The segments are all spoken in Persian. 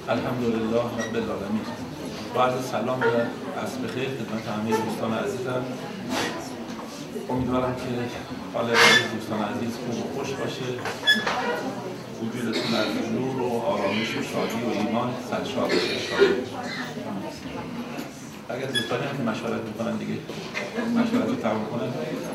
الحمدلله رب العالمین. با عرض سلام و عصر بخیر خدمت همه دوستان عزیزم. امیدوارم که حال دوستان عزیز خوب و خوش باشه. وجودتون از نور و آرامش و شادی و ایمان سرشار باشه. اگر دوستانی هم که مشورت میکنن دیگه مشورت رو تمام کنن.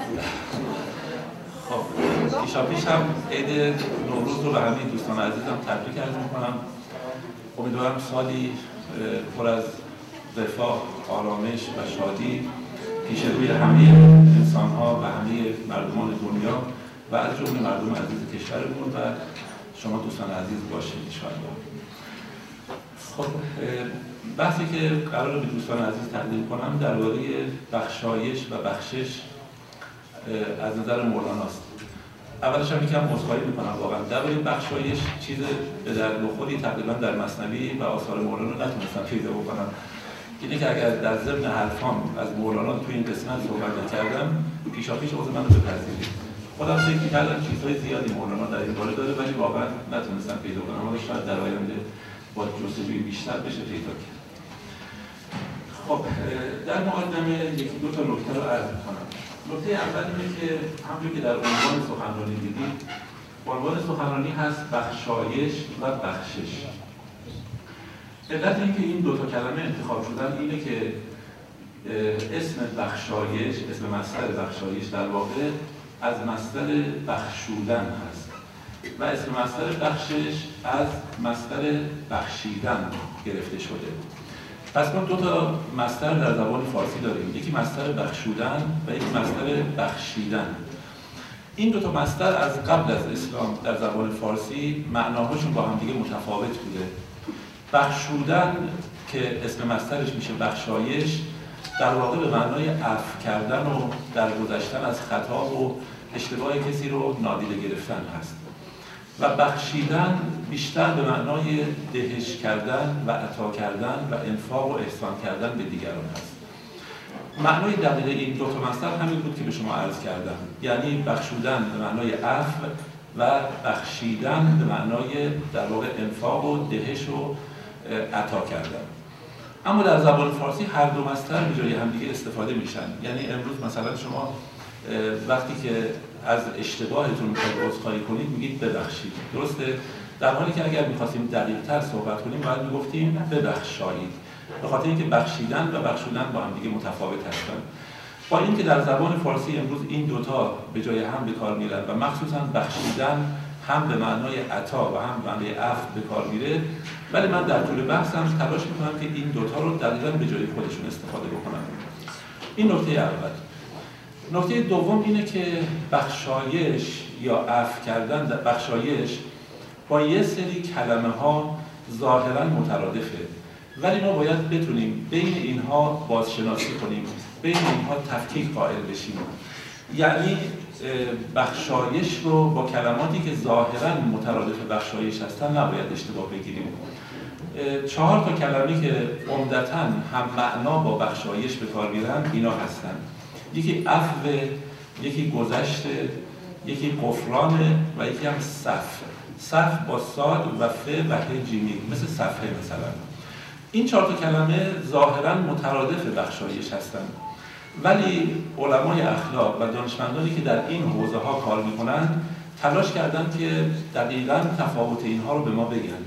خب پیش هم عید نوروز رو به همه دوستان عزیزم تبریک عرض میکنم. امیدوارم سالی پر از رفاه، آرامش و شادی پیش روی همه انسان‌ها و همه مردمان دنیا و از جمله مردم عزیز کشورمون و شما دوستان عزیز باشید انشاءالله. خب بحثی که قراره به دوستان عزیز تقدیم کنم درباره بخشایش و بخشش از نظر مولاناست. اولش هم یکم عذرخواهی میکنم واقعا درباره بخشایش چیز به درد بخوری تقریبا در مثنوی و آثار مولانا نتونستم پیدا بکنم. اینه که اگر در ضمن حرفام از مولانا توی این قسمت صحبت نکردم پیشاپیش عذر منو بپذیرید. خودم فکر کردم چیزهای زیادی مولانا در این باره داره ولی واقعا نتونستم پیدا کنم. حالا شاید در آینده با جستجوی بیشتر بشه پیدا کرد. خب در مقدمه یکی دو تا نکته رو عرض می‌کنم. نکته اول اینه که همونجوری که در عنوان سخنرانی دیدید، عنوان سخنرانی هست بخشایش و بخشش. علت اینکه این دو تا کلمه انتخاب شدن اینه که اسم بخشایش، اسم مصدر بخشایش در واقع از مصدر بخشودن هست و اسم مصدر بخشش از مصدر بخشیدن گرفته شده. پس ما دو تا مصدر در زبان فارسی داریم، یکی مصدر بخشودن و یکی مصدر بخشیدن. این دو تا مصدر از قبل از اسلام در زبان فارسی معناهاشون با هم دیگه متفاوت بوده. بخشودن که اسم مصدرش میشه بخشایش در واقع به معنای عفو کردن و درگذشتن از خطا و اشتباه کسی رو نادیده گرفتن هست و بخشیدن بیشتر به معنای دهش کردن و عطا کردن و انفاق و احسان کردن به دیگران هست. معنای دقیق این دو تا مصدر همین بود که به شما عرض کردم، یعنی بخشودن به معنای عفو و بخشیدن به معنای در واقع انفاق و دهش و عطا کردن. اما در زبان فارسی هر دو مصدر به جای همدیگه استفاده میشن. یعنی امروز مثلا شما وقتی که از اشتباهتون میخواید عذرخواهی کنید میگید ببخشید، درسته؟ در حالی که اگر میخواستیم دقیق‌تر صحبت کنیم باید میگفتیم ببخشایید، به خاطر اینکه بخشیدن و بخشودن با هم دیگه متفاوت هستن. با اینکه در زبان فارسی امروز این دوتا به جای هم به کار میرن و مخصوصا بخشیدن هم به معنای عطا و هم به معنای عفو به کار میره، ولی من در طول بحثم تلاش میکنم که این دوتا رو دقیقاً به جای خودشون استفاده بکنم. این نکته اول. نکته دوم اینه که بخشایش یا عفو کردن، بخشایش با یه سری کلمه ها ظاهراً مترادفه، ولی ما باید بتونیم بین اینها بازشناسی کنیم، بین اینها تفکیک قائل بشیم. یعنی بخشایش رو با کلماتی که ظاهراً مترادف بخشایش هستن نباید اشتباه بگیریم. 4 تا کلمه که عمدتاً هم معنا با بخشایش به کار میرن اینا هستن. یکی عفو، یکی گذشت، یکی غفران و یکی هم صفح. صفح با صاد و ف و ه جیمی مثل صفحه مثلا. این 4 تا کلمه ظاهراً مترادف بخشایش هستن، ولی علمای اخلاق و دانشمندانی که در این حوزه ها کار میکنن تلاش کردن که دقیقاً تفاوت اینها رو به ما بگن.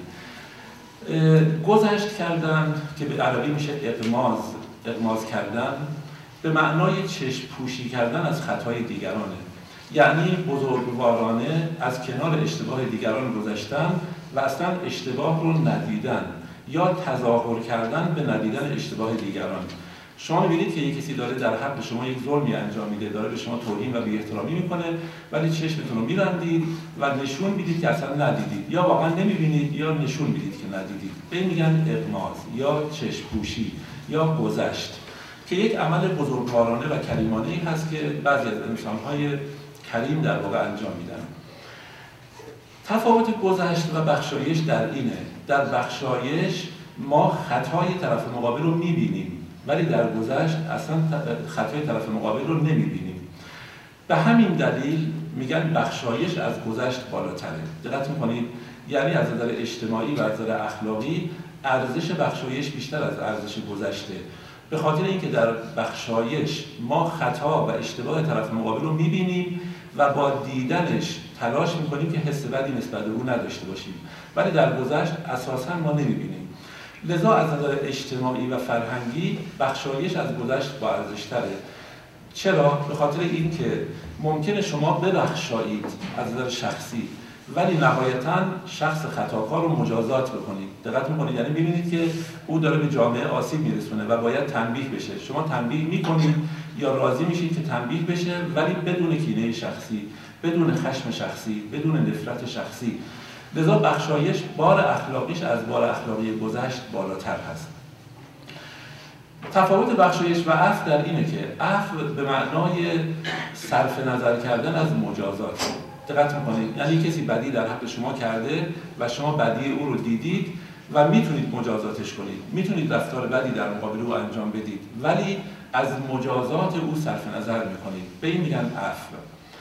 گذشت کردن که به عربی میشه اغماز کردن، به معنای چشم پوشی کردن از خطای دیگرانه، یعنی بزرگوارانه از کنار اشتباه دیگران گذشتن و اصلا اشتباه رو ندیدن یا تظاهر کردن به ندیدن اشتباه دیگران. شما می‌بینید که یک کسی داره در حق شما یک ظلمی انجام میده، داره به شما توهین و بی‌احترامی میکنه، ولی چشمتون رو می‌بندید و نشون میدید که اصلا ندیدید، یا واقعا نمی‌بینید یا نشون میدید که ندیدید. به این میگن اغماز یا چشم پوشی یا گذشت، که یک عمل بزرگوارانه و کریمانه‌ای هست که بعضی از انسان‌های کریم در واقع انجام میدن. تفاوت گذشت و بخشایش در اینه، در بخشایش ما خطای طرف مقابل رو می‌بینیم، ولی در گذشت اصلا خطای طرف مقابل رو نمی‌بینیم. به همین دلیل میگن بخشایش از گذشت بالاتره. دقت می‌کنید؟ یعنی از نظر اجتماعی و از نظر اخلاقی ارزش بخشایش بیشتر از ارزش گذشته، به خاطر اینکه در بخشایش ما خطا و اشتباه طرف مقابل رو می‌بینیم و با دیدنش تلاش می‌کنیم که حس بدی نسبت به او نداشته باشیم، ولی در گذشت اساساً ما نمی‌بینیم. لذا از نظر اجتماعی و فرهنگی بخشایش از گذشت با ارزش‌تره. چرا؟ به خاطر اینکه ممکنه شما ببخشایید از نظر شخصی، ولی نهایتاً شخص خطاکار رو مجازات بکنید. دقت می‌کنید، یعنی می‌بینید که او داره به جامعه آسیب میرسونه و باید تنبیه بشه. شما تنبیه می‌کنید یا راضی میشید که تنبیه بشه، ولی بدون کینه شخصی، بدون خشم شخصی، بدون نفرت شخصی. لذا بخشایش بار اخلاقیش از بار اخلاقی گذشت بالاتر هست. تفاوت بخشایش و عفو در اینه که عفو به معنای صرف نظر کردن از مجازات. دقت می‌کنید، یعنی کسی بدی در حق شما کرده و شما بدی او رو دیدید و میتونید مجازاتش کنید، میتونید رفتار بدی در مقابل او انجام بدید، ولی از مجازات او صرف نظر می‌کنید. به این میگن عفو.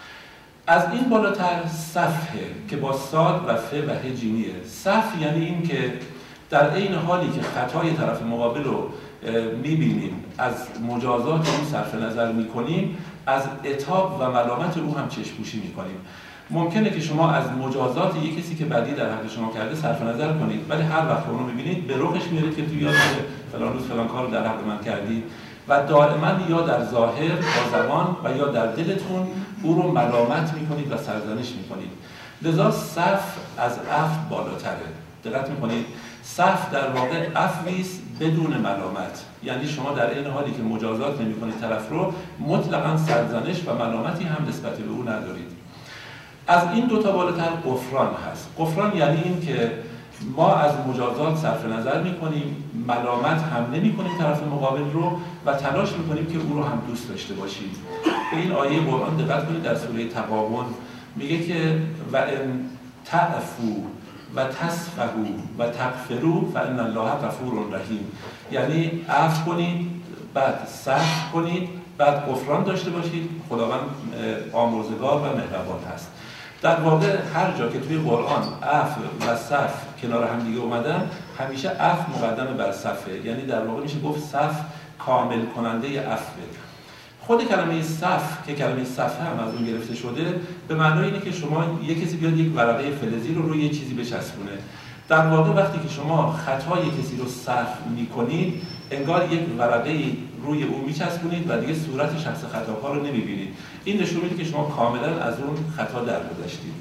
از این بالاتر صفحه که با صاد و ف و ه جیمیه. صف یعنی این که در عین حالی که خطای طرف مقابل رو می‌بینیم، از مجازات او صرف نظر می‌کنیم، از عتاب و ملامت او هم چشم‌پوشی می‌کنیم. ممکنه که شما از مجازات یک کسی که بدی در حق شما کرده صرف نظر کنید، ولی هر وقت اون رو می‌بینید به رخش میارید که تو یاد فلان روز فلان کار رو در حق من کردی و دائما یا در ظاهر با زبان و یا در دلتون او رو ملامت می‌کنید و سرزنش می‌کنید. لذا صف از عفو بالاتره. دقت می‌کنید، صف در واقع عفوی است بدون ملامت، یعنی شما در این حالی که مجازات نمی‌کنید طرف رو، مطلقاً سرزنش و ملامتی هم نسبت به او ندارید. از این دو تا بالاتر غفران هست. غفران یعنی این که ما از مجازات صرف نظر می‌کنیم، ملامت هم نمی‌کنیم طرف مقابل رو و تلاش می‌کنیم که او رو هم دوست داشته باشیم. به این آیه قرآن دقت کنید، در سوره تغابن میگه که و ان تعفو و تصفحوا و تغفروا فان الله غفور رحیم، یعنی عفو کنید، بعد صفح کنید، بعد غفران داشته باشید. خداوند آمرزگار و مهربان هست. در واقع هر جا که توی قرآن عفو و صفح کنار هم دیگه اومدن، همیشه عفو مقدم بر صفحه، یعنی در واقع میشه گفت صفح کامل کننده عفوه. خود کلمه صفح که کلمه صفحه هم از اون گرفته شده، به معنای اینه که شما یک کسی بیاد یک ورقه فلزی رو روی یه چیزی بچسبونه. در واقع وقتی که شما خطای کسی رو صفح می‌کنید، انگار یک ورقه روی او میچسبونید و دیگه صورت شخص خطاکار رو نمی‌بینید. این نشون میده که شما کاملا از اون خطا درگذشتید.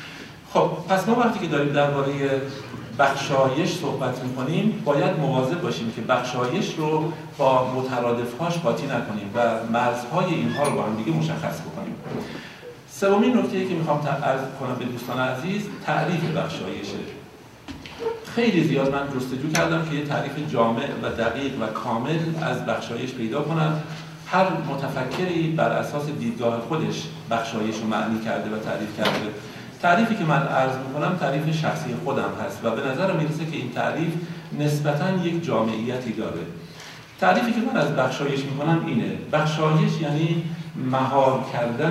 خب پس ما وقتی که داریم درباره بخشایش صحبت می‌کنیم، باید مواظب باشیم که بخشایش رو با مترادف‌هاش قاطی نکنیم و مرزهای اینها رو با هم دیگه مشخص بکنیم. سومین نکته‌ای که می‌خوام عرض کنم به دوستان عزیز، تعریف بخشایشه. خیلی زیاد من جستجو کردم که یه تعریف جامع و دقیق و کامل از بخشایش پیدا کنم. هر متفکری بر اساس دیدگاه خودش بخشایش رو معنی کرده و تعریف کرده. تعریفی که من عرض می‌کنم تعریف شخصی خودم هست و به نظر میرسه که این تعریف نسبتاً یک جامعیتی داره. تعریفی که من از بخشایش می‌کنم اینه: بخشایش یعنی مهار کردن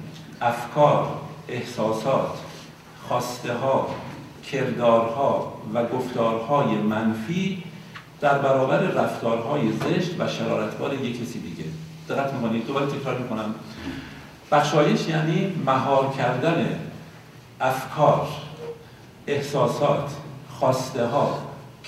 افکار، احساسات، خواسته‌ها، کردارها و گفتارهای منفی در برابر رفتارهای زشت و شرارتبار یک کسی دیگه. دقت می‌کنید، دوباره تکرار می‌کنم. بخشایش یعنی مهار کردن افکار، احساسات، خواسته‌ها،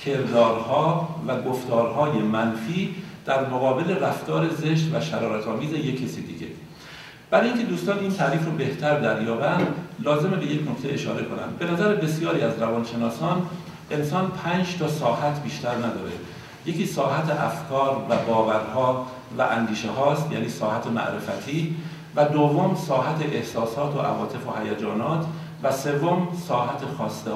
کردارها و گفتارهای منفی در مقابل رفتار زشت و شرارت‌آمیز یک کسی دیگه. برای اینکه دوستان این تعریف رو بهتر دریابند، لازمه به یک نکته اشاره کنم. به نظر بسیاری از روانشناسان انسان 5 تا ساحت بیشتر نداره. یکی ساحت افکار و باورها و اندیشه هاست، یعنی ساحت معرفتی، و دوم ساحت احساسات و عواطف و هیجانات، و سوم ساحت خواسته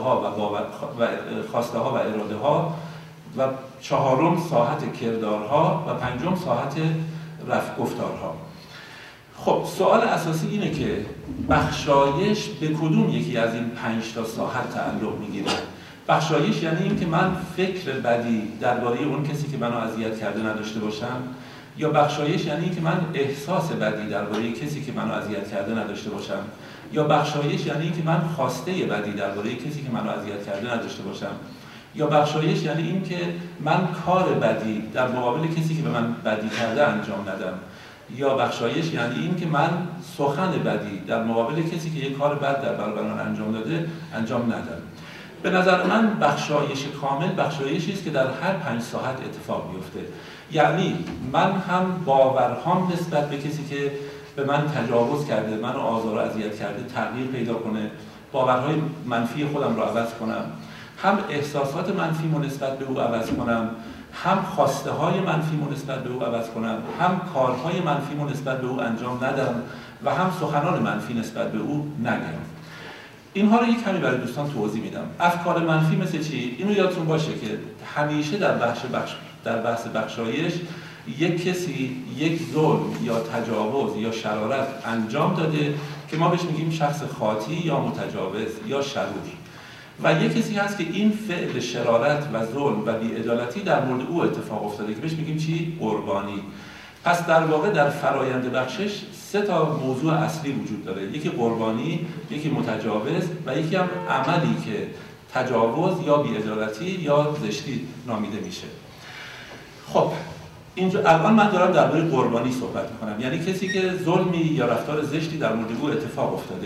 ها و اراده ها، و چهارم ساحت کردارها، و پنجم ساحت گفتارها. خب سوال اساسی اینه که بخشایش به کدوم یکی از این 5 تا ساحت تعلق میگیره؟ بخشایش یعنی این که من فکر بدی درباره اون کسی که منو اذیت کرده نداشته باشم، یا بخشایش یعنی این که من احساس بدی درباره کسی که منو اذیت کرده نداشته باشم، یا بخشایش یعنی این که من خواسته بدی درباره کسی که منو اذیت کرده نداشته باشم، یا بخشایش یعنی این که من کار بدی در مقابل کسی که به من بدی کرده انجام ندم. یا بخشایش یعنی این که من سخن بدی در مقابل کسی که یک کار بد در برابر من انجام داده انجام ندم. به نظر من بخشایش کامل بخشایشی است که در هر 5 ساعت اتفاق میفته. یعنی من هم باورهام نسبت به کسی که به من تجاوز کرده، منو آزار و اذیت کرده تغییر پیدا کنه، باورهای منفی خودم رو عوض کنم، هم احساسات منفیمو نسبت به او عوض کنم، هم خواسته های منفیمو نسبت به او عوض کنم، هم کارهای منفیمو نسبت به او انجام ندم و هم سخنان منفی نسبت به او نگم. اینها رو یک کمی برای دوستان توضیح میدم. افکار منفی مثل چی؟ اینو یادتون باشه که همیشه در بحث بخشایش یک کسی یک ظلم یا تجاوز یا شرارت انجام داده که ما بهش میگیم شخص خاطی یا متجاوز یا شرور، و یک کسی هست که این فعل شرارت و ظلم و بی‌عدالتی در مورد او اتفاق افتاده که بهش میگیم چی؟ قربانی. پس در واقع در فرایند بخشش 3 تا موضوع اصلی وجود داره، یکی قربانی، یکی متجاوز و یکی هم عملی که تجاوز یا بی‌عدالتی یا زشتی نامیده میشه. خب اینجا الان من دارم درباره قربانی صحبت میکنم، یعنی کسی که ظلمی یا رفتار زشتی در مورد او اتفاق افتاده.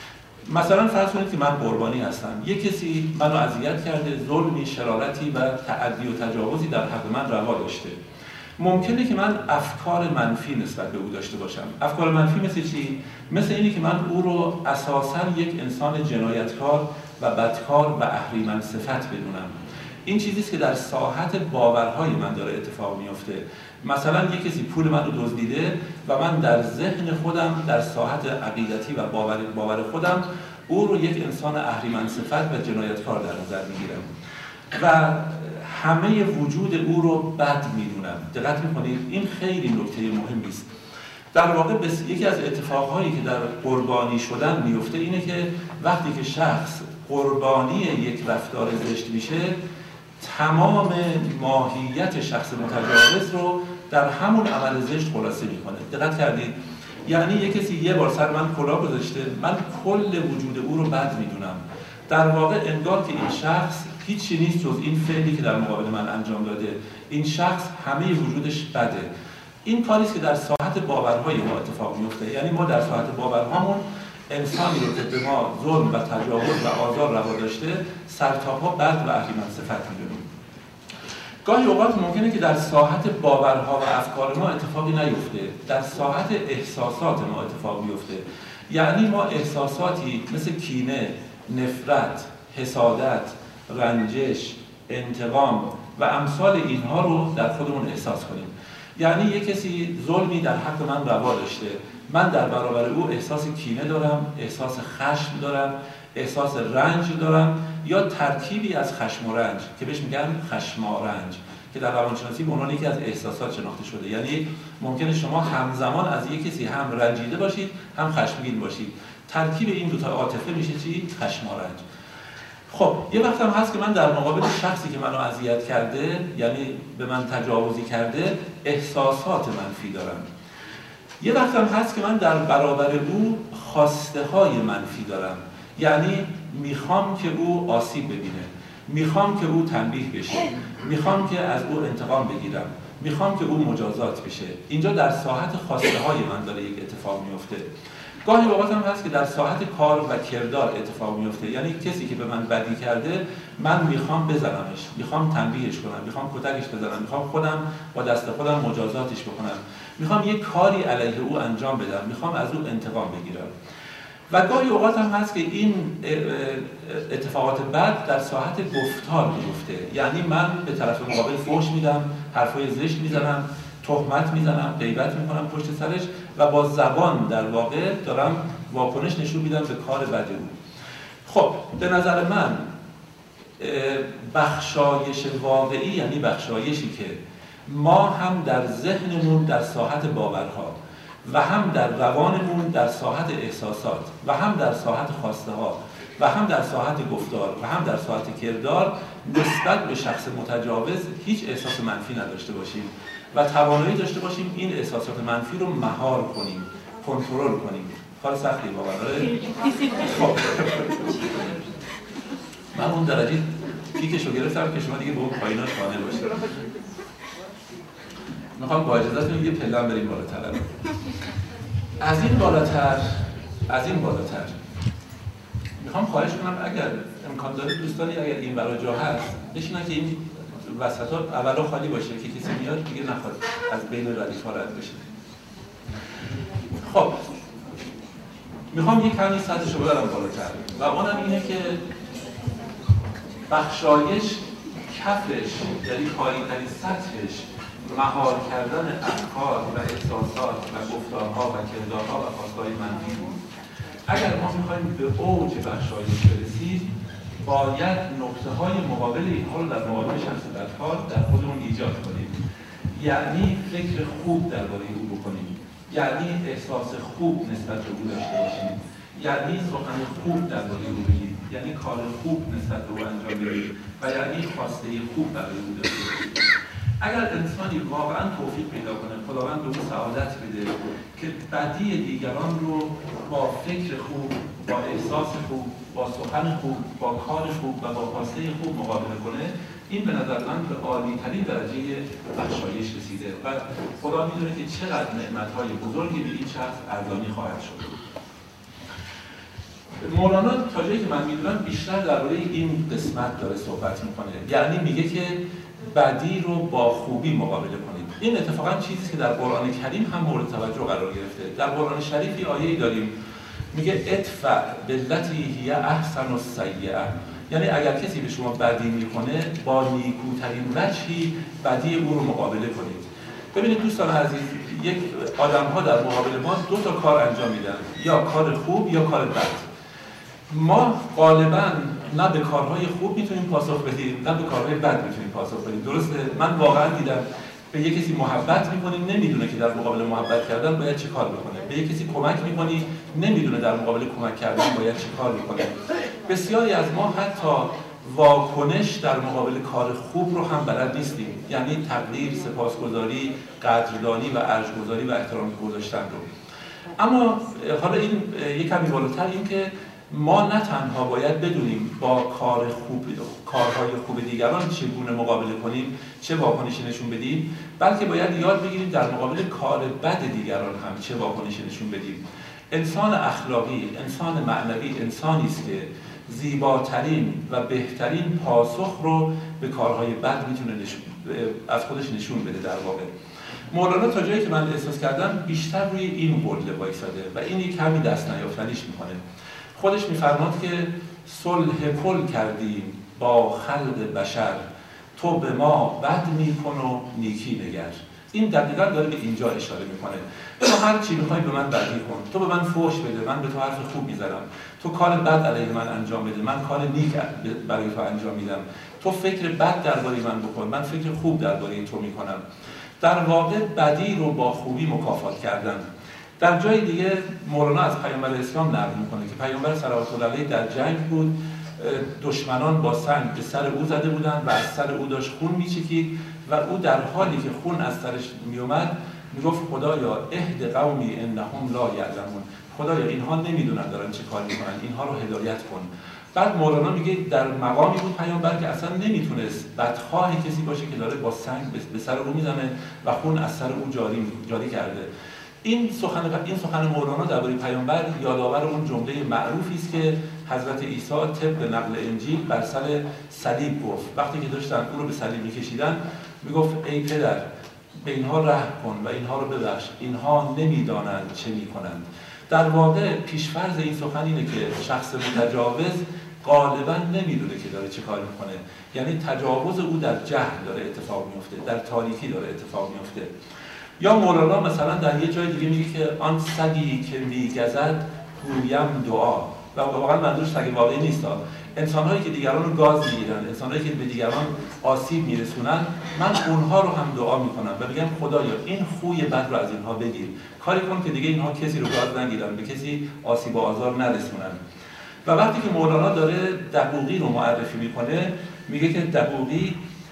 مثلا فرض کنید که من قربانی هستم، یک کسی منو اذیت کرده، ظلمی، شرارتی و تعدی و تجاوزی در حق من روا داشته. ممکنه که من افکار منفی نسبت به او داشته باشم. افکار منفی مثل چی؟ مثل اینی که من او رو اساساً یک انسان جنایتکار و بدکار و اهریمن صفت بدونم. این چیزیست که در ساحت باورهای من داره اتفاق میفته. مثلا یک کسی پول من رو دزدیده و من در ذهن خودم در ساحت عقیدتی و باور خودم او رو یک انسان اهریمن صفت و جنایتکار در نظر میگیرم و همه وجود او رو بد میدونم. دقت میکنید؟ این خیلی نکته مهمی است. در واقع یکی از اتفاقهایی که در قربانی شدن میفته اینه که وقتی که شخص قربانی یک رفتار زشت میشه، تمام ماهیت شخص متجاوز رو در همون عمل زشت خلاصه میکنه. دقت کردید؟ یعنی یک کسی یه بار سر من کلاه گذاشته، من کل وجود او رو بد میدونم. در واقع انگار که این شخص هیچی نیست جز این فعلی که در مقابل من انجام داده. این شخص همه وجودش بده. این کاریست که در ساحت باورهای ما اتفاق میفته. یعنی ما در ساحت باورهامون انسانی رو که به ما ظلم و تجاوز و آزار روا داشته سرتاپا بد و اهریمن صفت میدونیم. گاهی اوقات ممکنه که در ساحت باورها و افکار ما اتفاقی نیفته، در ساحت احساسات ما اتفاق میفته. یعنی ما احساساتی مثل کینه، نفرت، حسادت، رنجش، انتقام و امثال اینها رو در خودمون احساس کنیم. یعنی یک کسی ظلمی در حق من روا داشته، من در برابر او احساس کینه دارم، احساس خشم دارم، احساس رنج دارم، یا ترکیبی از خشم و رنج که بهش میگن خشمارنج که در روانشناسی به عنوان یکی از احساسات شناخته شده. یعنی ممکنه شما همزمان از یک کسی هم رنجیده باشید هم خشمگین باشید. ترکیب این دو تا عاطفه میشه چی؟ خشمارنج. خب یه وقت هم هست که من در مقابل شخصی که منو اذیت کرده، یعنی به من تجاوزی کرده، احساسات منفی دارم. یه وقت هم هست که من در برابر او خواسته های منفی دارم. یعنی میخوام که او آسیب ببینه، میخوام که او تنبیه بشه، میخوام که از او انتقام بگیرم، میخوام که او مجازات بشه. اینجا در ساحت خواسته های من داره یک اتفاق میفته. گاهی اوقات هم هست که در ساحت کار و کردار اتفاق میفته. یعنی کسی که به من بدی کرده، من میخوام بزنمش، میخوام تنبیهش کنم، میخوام کتکش بزنم، میخوام خودم با دست خودم مجازاتش بکنم، میخوام یک کاری علیه او انجام بدم، میخوام از او انتقام بگیرم. و گاهی اوقات هم هست که این اتفاقات بد در ساحت گفتار میفته. یعنی من به طرف مقابل فحش میدم، حرفای زشت میزنم، تهمت میزنم، غیبت میکنم پشت سرش و با زبان در واقع دارم واکنش نشون میدم به کار بد او. خب به نظر من بخشایش واقعی یعنی بخشایشی که ما هم در ذهنمون در ساحت باورها و هم در روانمون در ساحت احساسات و هم در ساحت خواسته ها و هم در ساحت گفتار و هم در ساحت کردار نسبت به شخص متجاوز هیچ احساس منفی نداشته باشیم و توانایی داشته باشیم این احساسات منفی رو مهار کنیم، کنترل کنیم. کار سختی واقعا داره. خب من اون درجه پیکشو گرفتم که شما دیگه به اون پاییناش قانع باشید. میخوام با اجازهتون یه پله‌ام بریم بالاتر. از این بالاتر میخوام خواهش کنم اگر امکان داره دوستانی اگر این برای جا هست بشینن که این وسطا اولا خالی باشه که کسی میاد دیگه نخواد از بین ردیف‌ها رد بشه. خب میخوام یک کمی سطحشو ببرم بالاتر و اونم اینه که بخشایش کفش، یعنی پایین‌ترین سطحش، مهار کردن افکار و احساسات و گفتارها و کردارها و خواستهای منفی بود. اگر ما میخوایم به اوج بخشایش برسیم باید نقطه‌های مقابل اینها رو در مقابل شخص بدکار در خودمون ایجاد کنیم. یعنی فکر خوب درباره او بکنیم، یعنی احساس خوب نسبت به او داشته باشیم، یعنی سخن خوب درباره او بگیم، یعنی کار خوب نسبت به او انجام بدیم و یعنی خواسته خوب برای او داشته باشیم. اگر انسانی واقعا توفیق پیدا کنه، خداوند به او سعادت بده که بدی دیگران رو با فکر خوب، با احساس خوب، با سخن خوب، با کار خوب و با خواسته خوب مقابله کنه، این به نظر من به عالی‌ترین درجه بخشایش رسیده و خدا میدونه که چقدر نعمت‌های بزرگی به این شخص ارزانی خواهد شد. مولانا تا جایی که من میدونم بیشتر درباره این قسمت داره صحبت میکنه، یعنی میگه که بدی رو با خوبی مقابله کنید. این اتفاقا چیزی که در قرآن کریم هم مورد توجه قرار گرفته. در قرآن شریف یه آیه‌ای داریم میگه ادفع بالتی هی احسن السیئه، یعنی اگر کسی به شما بدی میکنه با نیکوترین وجهی بدی او رو مقابله کنید. ببینید دوستان عزیز، یک آدم‌ها در مقابل ما دو تا کار انجام میدن، یا کار خوب یا کار بد. ما غالباً نه به کارهای خوب میتونیم پاسخ بدیم نه به کارهای بد میتونیم پاسخ بدیم. درسته؟ من واقعاً دیدم به یک کسی محبت میکنیم نمیدونه که در مقابل محبت کردن باید چه کار بکنه. به یک کسی کمک میکنی نمیدونه در مقابل کمک کردن باید چه کار بکنه. بسیاری از ما حتی واکنش در مقابل کار خوب رو هم بلد نیستیم، یعنی تقدیر، سپاسگزاری، قدردانی و ارجح‌گذاری و احترام گذاشتن رو. اما حالا این یک کمی بالاتر این که ما نه تنها باید بدونیم با کارهای خوب دیگران چگونه مقابله کنیم، چه واکنشی نشون بدیم، بلکه باید یاد بگیریم در مقابل کار بد دیگران هم چه واکنشی نشون بدیم. انسان اخلاقی، انسان معنوی انسانی است که زیباترین و بهترین پاسخ رو به کارهای بد میتونه از خودش نشون بده. در واقع مولانا تا جایی که من احساس کردم بیشتر روی این قله وایساده و این یک کمی دست نیافتنیش میکنه. خودش میفرماد که صلح کل کردیم با خلق بشر، تو به ما بد میکن و نیکی نگر. این دقیقاً داره به اینجا اشاره میکنه. تو هر چی میخوای به من بدی کن، تو به من فحش بده، من به تو حرف خوب میزنم، تو کار بد علیه من انجام بده، من کار نیک برای تو انجام میدم، تو فکر بد درباره من بکن، من فکر خوب درباره تو میکنم. در واقع بدی رو با خوبی مکافات کردن. در جای دیگه مولانا از پیامبر اسلام نقل میکنه که پیامبر صلوات الله علیه در جنگ بود، دشمنان با سنگ به سر او زده بودند و از سر او داشت خون میچکید و او در حالی که خون از سرش میومد میگفت خدایا اهد قومی انهم لا یعلمون، خدایا اینها نمیدونن دارن چه کار میکنن، اینها رو هدایت کن. بعد مولانا میگه در مقامی بود پیامبر که اصلا نمیتونست بدخواه کسی باشه که داره با سنگ به سر او میزنه و خون از سر او جاری کرده. این سخن مولانا درباره پیامبر یادآور اون جمله معروفی است که حضرت عیسی طبق نقل انجیل بر سر صلیب گفت. وقتی که داشتن او رو به صلیب می‌کشیدن میگفت ای پدر به اینها رحم کن و اینها رو ببخش، اینها نمیدانند چه میکنند. در واقع پیشفرض این سخن اینه که شخص متجاوز غالبا نمیدونه که داره چه کار میکنه، یعنی تجاوز او در جهل داره اتفاق میفته، در تاریکی داره اتفاق میفته. یا مولانا مثلا در یه جای دیگه میگه که آن سگی که میگزد گویم دعا، و واقعا منظورش سگ واقعی نیست. انسان‌هایی که دیگران رو گاز میگیرن، انسان‌هایی که به دیگران آسیب میرسونن، من اونها رو هم دعا میکنم و میگم خدایا این خوی بد رو از اینها بگیر، کاری کن که دیگه اینها کسی رو گاز نگیرن، به کسی آسیب و آزار نرسونن. و وقتی که مولانا داره دقوقی رو معرفی میکنه میگه که دقوقی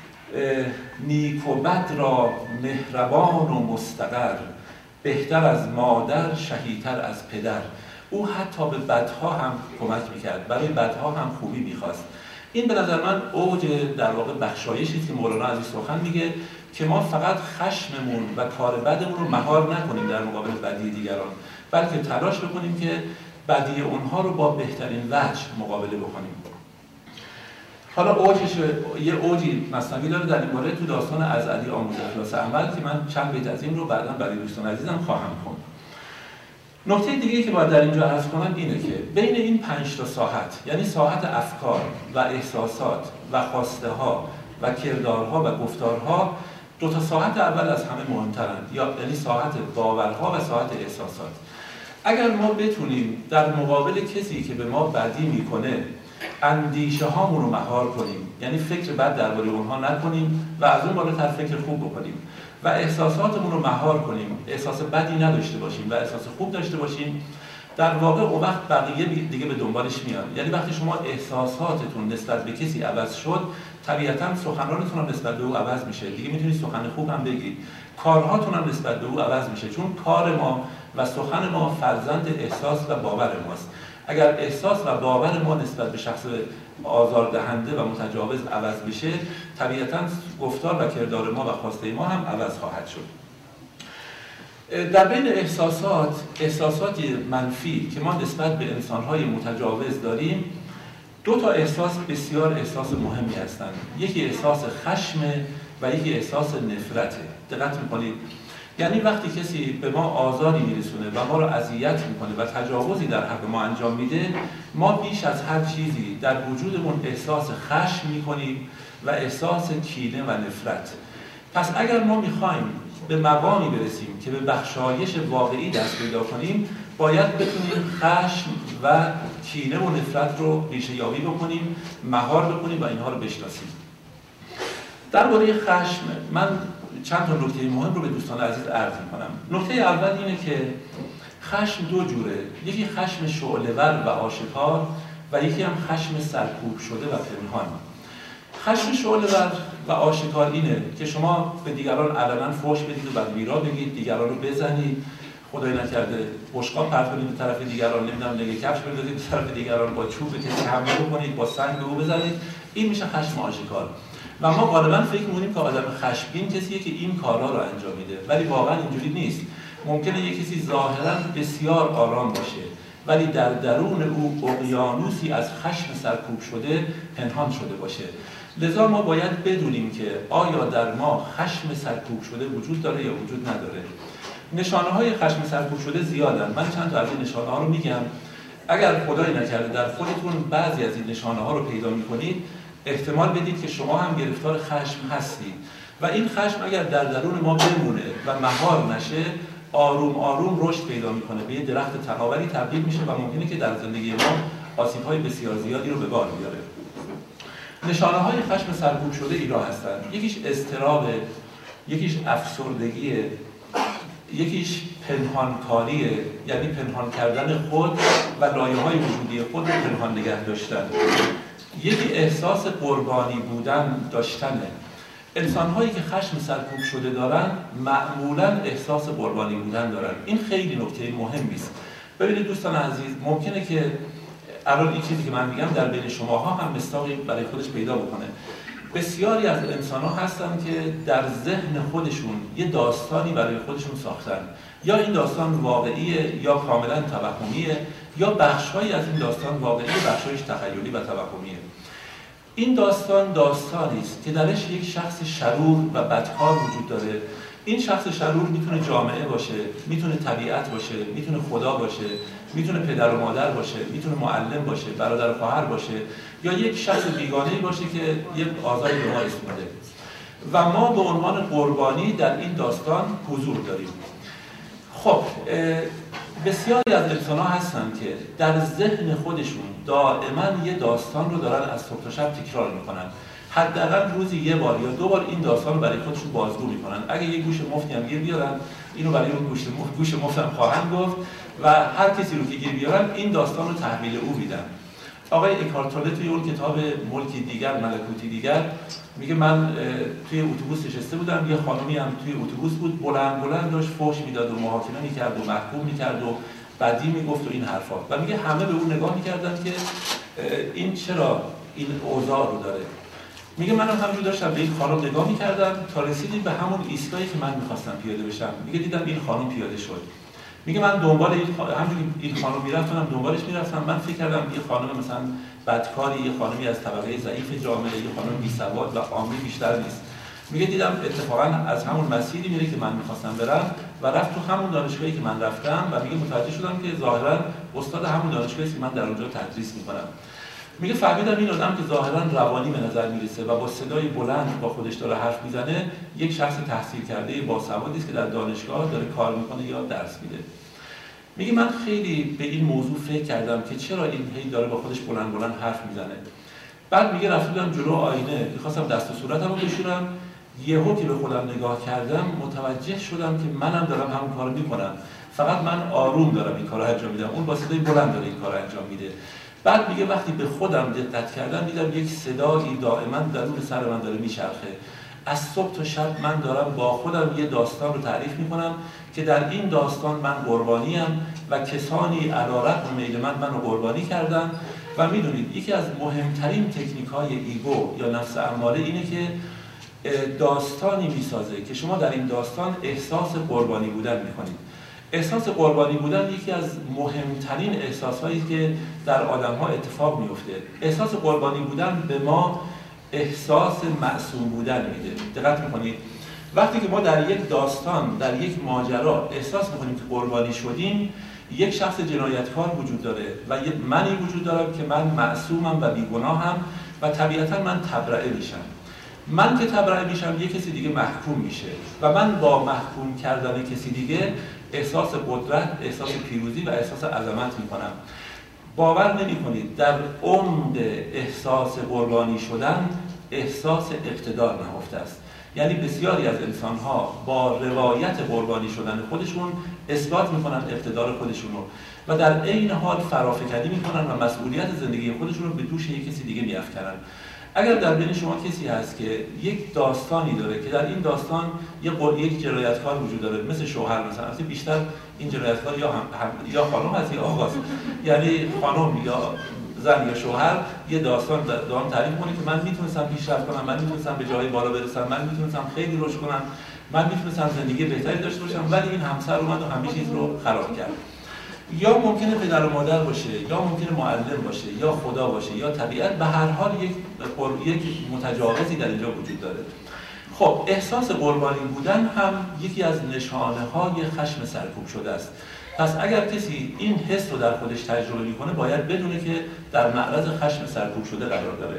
نیک و بد را مهربان و مستقر، بهتر از مادر شهیتر از پدر. او حتی به بدها هم کمک میکرد، برای بدها هم خوبی میخواست. این به نظر من اوج در واقع بخشایشی است که مولانا از این سخن میگه که ما فقط خشممون و کار بدمون رو مهار نکنیم در مقابل بدی دیگران، بلکه تلاش بکنیم که بدی اونها رو با بهترین وجه مقابله بکنیم. حالا اوجش یه اوجی مثنوی داره در این باره تو داستان از علی آموز اخلاص عمل که من چند بیت از این رو بعداً برای دوستان عزیزم خواهم خوند. نکته دیگه‌ای که باید در اینجا عرض کنم اینه که بین این 5 تا ساحت، یعنی ساحت افکار و احساسات و خواسته ها و کردارها و گفتارها، 2 تا ساحت اول از همه مهمترند، یعنی ساحت باورها و ساحت احساسات. اگر ما بتونیم در مقابل کسی که به ما بدی میکنه اندیشه هامون رو مهار کنیم، یعنی فکر بد درباره اونها نکنیم و از اون بالاتر فکر خوب بکنیم و احساساتمون رو مهار کنیم، احساس بدی نداشته باشیم و احساس خوب داشته باشیم، در واقع اون وقت بقیه دیگه به دنبالش میان. یعنی وقتی شما احساساتتون نسبت به کسی عوض شد، طبیعتاً سخنانتون هم نسبت به او عوض میشه، دیگه میتونید سخن خوب هم بگید، کارهاتون هم نسبت به او عوض میشه، چون کار ما و سخن ما فرزند احساس و باور ماست. اگر احساس و باور ما نسبت به شخص آزاردهنده و متجاوز عوض بشه، طبیعتاً گفتار و کردار ما و خواسته ما هم عوض خواهد شد. در بین احساسات منفی که ما نسبت به انسان‌های متجاوز داریم، 2 تا احساس بسیار احساس مهمی هستند. یکی احساس خشم و یکی احساس نفرته. دقت می‌کنید؟ یعنی وقتی کسی به ما آزاری میرسونه و ما رو اذیت میکنه و تجاوزی در حق ما انجام میده، ما بیش از هر چیزی در وجودمون احساس خشم میکنیم و احساس کینه و نفرت. پس اگر ما میخوایم به مقامی برسیم که به بخشایش واقعی دست پیدا کنیم، باید بتونیم خشم و کینه و نفرت رو ریشه یابی بکنیم، مهار بکنیم و اینها رو بشناسیم. درباره خشم من چند تا نکته مهم رو به دوستان عزیز عرض می‌کنم. نکته اول اینه که خشم 2 جوره، یکی خشم شعله‌ور و آشکار و یکی هم خشم سرکوب شده و پنهان. خشم شعله‌ور و آشکار اینه که شما به دیگران علنا فحش بدید و بدبیرا بگید، دیگران رو بزنید، خدای نکرده بشقاب پرتونید به طرف دیگران، نمیدونم نگه کفش بندازید به طرف دیگران، با چوب به کسی حمله بکنید، با سنگ به او بزنید. این میشه خشم آشکار. و ما غالبا فکر می‌کنیم که آدم خشمگین کسیه که این کارا رو انجام میده، ولی واقعا اینجوری نیست. ممکنه یک کسی ظاهرا بسیار آرام باشه ولی در درون او اقیانوسی از خشم سرکوب شده پنهان شده باشه. لذا ما باید بدونیم که آیا در ما خشم سرکوب شده وجود داره یا وجود نداره. نشانه‌های خشم سرکوب شده زیادن. من چند تا از این نشانه‌ها رو میگم. اگر خدای نکرده در خودتون بعضی از این نشانه‌ها رو پیدا می‌کنید، احتمال بدید که شما هم گرفتار خشم هستید و این خشم اگر در درون ما بمونه و مهار نشه، آروم آروم رشد پیدا میکنه، به یه درخت تناوری تبدیل میشه و ممکنه که در زندگی ما آسیب‌های بسیار زیادی رو به بار بیاره. نشانه‌های خشم سرکوب شده اینا هستن. یکیش اضطراب، یکیش افسردگی، یکیش پنهانکاریه، یعنی پنهان کردن خود و لایه‌های وجودی خود رو پنهان نگه داشتن. یکی احساس قربانی بودن داشتنه. انسان‌هایی که خشم سرکوب شده دارن معمولاً احساس قربانی بودن دارن. این خیلی نکته مهمی است. ببینید دوستان عزیز، ممکنه که الان این چیزی که من میگم در بین شماها هم مصداقی برای خودش پیدا بکنه. بسیاری از انسان‌ها هستن که در ذهن خودشون یه داستانی برای خودشون ساختن. یا این داستان واقعیه یا کاملا توهمیه، یا بخش‌هایی از این داستان واقعیه، بخش‌هایش تخیلی و توهمیه. این داستان داستانی است که درش یک شخص شرور و بدکار وجود داره. این شخص شرور میتونه جامعه باشه، میتونه طبیعت باشه، میتونه خدا باشه، میتونه پدر و مادر باشه، میتونه معلم باشه، برادر و خواهر باشه، یا یک شخص بیگانه‌ای باشه که یک آزاری به ما رسونده. و ما به عنوان قربانی در این داستان حضور داریم. خب بسیاری از انسان‌ها هستن که در ذهن خودشون دائما یه داستان رو دارن از صبح تا شب تکرار میکنن. حداقل روزی یه بار یا 2 بار این داستان رو برای خودشون بازگو میکنن. اگه یه گوش مفتی هم گیر بیارن، اینو برای اون گوش مفت هم خواهند گفت و هر کسی رو که گیر بیارن این داستان رو تحویل او میدن. آقای اکارت توله توی اون کتاب ملکی دیگر ملکوتی دیگر میگه من توی اتوبوس نشسته بودم، یه خانمی هم توی اتوبوس بود، بلند بلند داشت فحش میداد و محاکمه میکرد و محکوم میکرد و بدی میگفت و این حرفا، و میگه همه به اون نگاه میکردن که این چرا این اوضاع رو داره. میگه منم همینجور داشتم به این خانم نگاه میکردم تا رسیدیم به همون ایستگاهی که من میخواستم پیاده بشم. میگه دیدم این خانم پیاده شد. میگه من دنبال همونجوری این خانم میرفتم، دنبالش میرفتم. من فکر کردم یه خانم مثلا بدکاری، یه خانمی از طبقه ضعیف جامعه، یه خانم بی‌سواد و عامی بیشتر نیست. میگه دیدم اتفاقا از همون مسیری میره که من میخواستم برم و رفت تو همون دانشگاهی که من رفتم و میگه متوجه شدم که ظاهرا استاد همون دانشگاهی که من در اونجا تدریس میکنم. میگه فهمیدم این آدم که ظاهرا روانی به نظر میرسه و با صدای بلند با خودش داره حرف میزنه، یک شخص تحصیل کرده باسوادی است که در دانشگاه داره کار میکنه یا درس میده. میگه من خیلی به این موضوع فکر کردم که چرا این هی داره با خودش بلند بلند حرف میزنه. بعد میگه رفتم جلو آینه، میخواستم دست و صورتمو بشورم، یهو که به خودم نگاه کردم متوجه شدم که منم دارم همون کارو میکنم، فقط من آروم دارم این کارو انجام میدم، اون با صدای بلند داره این کارو انجام میده. بعد میگه وقتی به خودم دقت کردم دیدم یک صدایی دائما درون سر من داره میچرخه. از صبح تا شب من دارم با خودم یه داستان رو تعریف میکنم که در این داستان من قربانیم و کسانی علیرغم میل منو قربانی کردن. و میدونید یکی از مهمترین تکنیک‌های ایگو یا نفس اماره اینه که داستانی میسازه که شما در این داستان احساس قربانی بودن میکنید. احساس قربانی بودن یکی از مهمترین احساسهایی که در آدم‌ها اتفاق میفته. احساس قربانی بودن به ما احساس معصوم بودن میده. دقت میکنید وقتی که ما در یک داستان، در یک ماجرا احساس میکنیم که قربانی شدیم، یک شخص جنایتکار وجود داره و یک منی وجود دارم که من معصومم و بیگناهم و طبیعتا من تبرئه میشم. من که تبرئه میشم یک کسی دیگه محکوم میشه و من با محکوم کردن کسی دیگه احساس قدرت، احساس پیروزی و احساس عظمت میکنم. باور نمی‌کنید در عمق احساس قربانی شدن احساس اقتدار نهفته است. یعنی بسیاری از انسان‌ها با روایت قربانی شدن خودشون اثبات می‌کنن اقتدار خودشون رو و در عین حال فرافکنی می‌کنن و مسئولیت زندگی خودشون رو به دوش یک کسی دیگه می‌افکنن. اگر در بین شما کسی هست که یک داستانی داره که در این داستان یک جنایتکار وجود داره، مثل شوهر مثلا، اصلا بیشتر این جنایتکار یا خانم هست یا آقاست، یعنی خانم یا زن یا شوهر یه داستان دارن تعریف کنه که من میتونستم پیشرفت کنم، من میتونستم به جای بالا برسم، من میتونستم خیلی رشد کنم، من میتونستم زندگی بهتری داشته باشم، ولی این همسر اومد و همه چیز رو خراب کرد. یا ممکنه پدر و مادر باشه، یا ممکنه معلم باشه، یا خدا باشه، یا طبیعت، به هر حال یک متجاوزی در اینجا وجود داره. خب احساس قربانی بودن هم یکی از نشانه‌های خشم سرکوب شده است. پس اگر کسی این حس رو در خودش تجربه میکنه باید بدونه که در معرض خشم سرکوب شده قرار داره.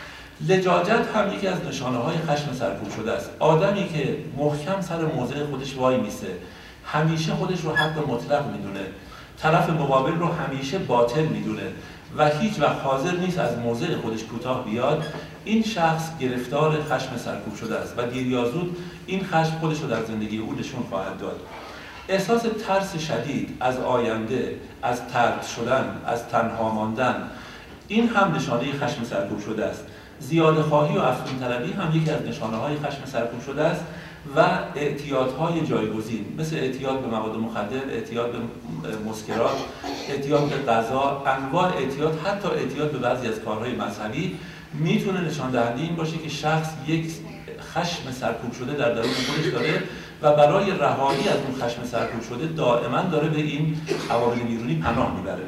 لجاجت هم یکی از نشانه‌های خشم سرکوب شده است. آدمی که محکم سر موضع خودش وای میسه، همیشه خودش رو حق مطلق میدونه، طرف مقابل رو همیشه باطل میدونه و هیچ وقت حاضر نیست از موضع خودش کوتاه بیاد، این شخص گرفتار خشم سرکوب شده است و دیر یا زود این خشم خودش رو در زندگی او نشون خواهد داد. احساس ترس شدید از آینده، از طرد شدن، از تنها ماندن، این هم نشانه خشم سرکوب شده است. زیاده خواهی و افزون طلبی هم یکی از نشانه‌های خشم سرکوب شده است و اعتیادهای جایگزین مثل اعتیاد به مواد مخدر، اعتیاد به مسکرات، اعتیاد به غذا، انواع اعتیاد، حتی اعتیاد به بعضی از کارهای مذهبی میتونه نشان دهنده این باشه که شخص یک خشم سرکوب شده در درون خودش داره و برای رهایی از اون خشم سرکوب شده دائما داره به این عوامل بیرونی پناه میبره.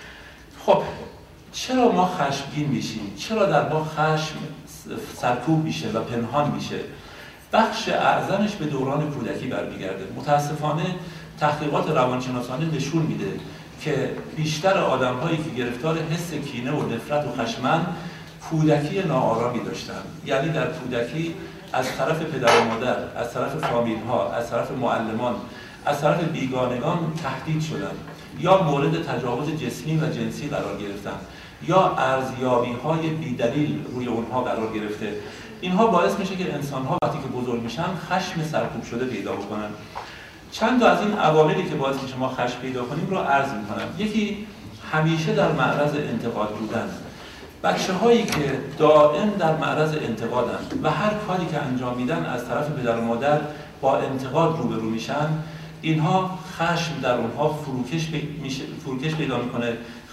خب چرا ما خشمگین میشیم؟ چرا در ما خشم سرکوب میشه و پنهان میشه؟ بخش اعظمش به دوران کودکی برمیگرده. متاسفانه تحقیقات روانشناسانه نشون میده که بیشتر آدم‌هایی که گرفتار حس کینه و نفرت و خشمن کودکی ناآرامی داشتن. یعنی در کودکی از طرف پدر و مادر، از طرف فامیل‌ها، از طرف معلمان، از طرف بیگانگان تهدید شدن یا مورد تجاوز جسمی و جنسی قرار گرفتن یا ارزیابی‌های بی‌دلیل روی اونها قرار گرفته. اینها باعث میشه که انسان‌ها وقتی که بزرگ میشن خشم سرکوب شده پیدا بکنن. چند تا از این عواملی که باعث میشه ما خشم پیدا کنیم رو عرض میکنم. یکی همیشه در معرض انتقاد بودن. بچه‌هایی که دائم در معرض انتقادن و هر کاری که انجام میدن از طرف پدر و مادر با انتقاد روبرو میشن، اینها خشم در اونها فروکش پیدا میکنه،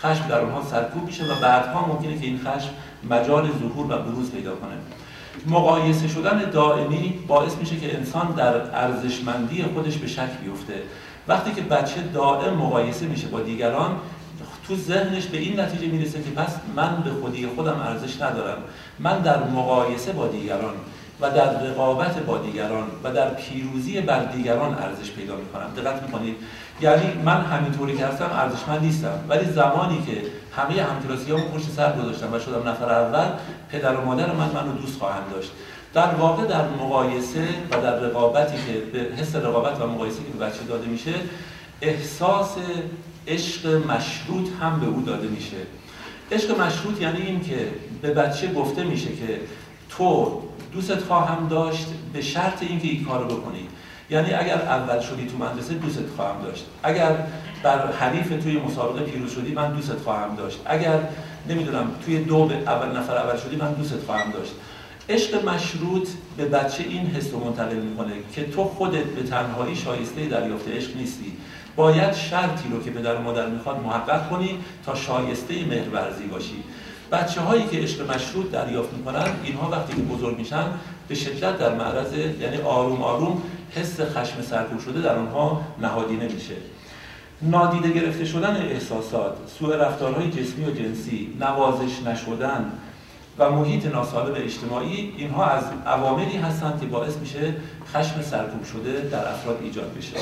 خشم در اونها سرکوب میشه و بعدها ممکنه که این خشم مجال ظهور و بروز پیدا کنه. مقایسه شدن دائمی باعث میشه که انسان در ارزشمندی خودش به شک بیفته. وقتی که بچه دائم مقایسه میشه با دیگران، تو ذهنش به این نتیجه میرسه که پس من به خودی خودم ارزش ندارم. من در مقایسه با دیگران و در رقابت با دیگران و در پیروزی بر دیگران ارزش پیدا میکنم. دقت میکنید؟ یعنی من همینطوری که هستم ارزشمند نیستم، ولی زمانی که همه همکلاسی‌هامو پشت سر گذاشتم و شدم نفر اول، پدر و مادر منو دوست خواهند داشت. در واقع در مقایسه و در رقابتی که به حس رقابت و مقایسه که به بچه داده میشه، احساس عشق مشروط هم به او داده میشه. عشق مشروط یعنی این که به بچه گفته میشه که تو دوست خواهم داشت به شرط اینکه این کارو بکنی. یعنی اگر اول شدی تو مدرسه دوست خواهم داشت، اگر بر حریف توی مسابقه پیروز شدی من دوست خواهم داشت، اگر نمیدونم توی دو اول نفر اول شدی من دوست خواهم داشت. عشق مشروط به بچه این حس رو منتقل میکنه که تو خودت به تنهایی شایسته دریافت عشق نیستی، باید شرطی رو که پدر و مادر میخواد محقق کنی تا شایسته مهرورزی باشی. بچه هایی که عشق مشروط دریافت میکنن، اینها وقتی که بزرگ میشن به شدت در معرض، یعنی آروم آروم حس خشم سرکوب شده در اونها نهادینه میشه. نادیده گرفته شدن احساسات، سوء رفتارهای جسمی و جنسی، نوازش نشدن و محیط ناسالم اجتماعی، اینها از عواملی هستند که باعث میشه خشم سرکوب شده در افراد ایجاد بشه.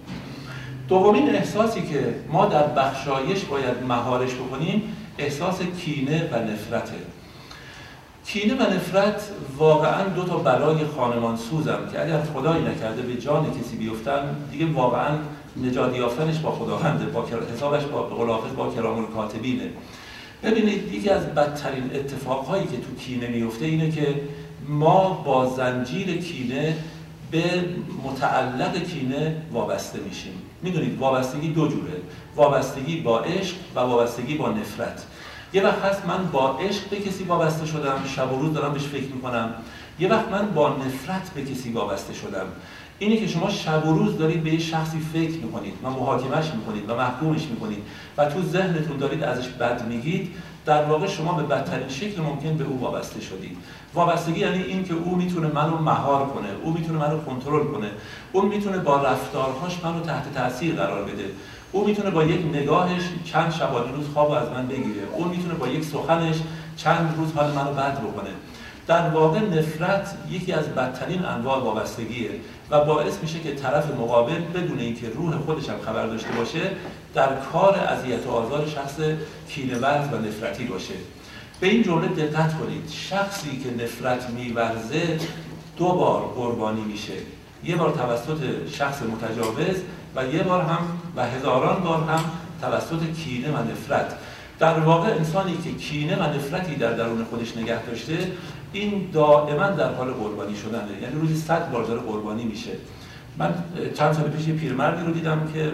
دومین احساسی که ما در بخشایش باید مهارش بکنیم، احساس کینه و نفرته. کینه و نفرت واقعا دو تا بلای خانمان سوزن که اگر خدایی نکرده به جان کسی بیفتن، دیگه واقعا نجات یافتنش با خداونده، با حسابش با قلافز با کرام الکاتبینه. ببینید یکی از بدترین اتفاقهایی که تو کینه میفته اینه که ما با زنجیر کینه به متعلق کینه وابسته میشیم. میدونید وابستگی دو جوره، وابستگی با عشق و وابستگی با نفرت. یه وقت هست من با عشق به کسی وابسته شدم، شب و روز دارم بهش فکر میکنم. یه وقت من با نفرت به کسی وابسته شدم. اینه که شما شب و روز دارید به یه شخصی فکر میکنید و محاکمش میکنید و محکومش میکنید و تو ذهنتون دارید ازش بد میگید، در واقع شما به بدترین شکل ممکن به او وابسته شدید. وابستگی یعنی این که او میتونه منو مهار کنه، او میتونه منو کنترل کنه، او میتونه با رفتارهاش منو تحت تاثیر قرار بده، او میتونه با یک نگاهش چند شبانه روز خواب از من بگیره، او میتونه با یک سخنش چند روز حال منو بد بکنه. در واقع نفرت یکی از بدترین انواع وابستگیه و باعث میشه که طرف مقابل بدون اینکه روح خودش هم خبر داشته باشه در کار اذیت و آزار شخص کینه‌ورز و نفرتی باشه. به این جمله دقت کنید، شخصی که نفرت میورزه دو بار قربانی میشه، یه بار توسط شخص متجاوز و یه بار هم و هزاران بار هم توسط کینه و نفرت. در واقع انسانی که کینه و نفرتی در درون خودش نگه داشته، این دائما در حال قربانی شدنه، یعنی روزی 100 بار داره قربانی میشه. من چند سال پیش یه پیرمردی رو دیدم که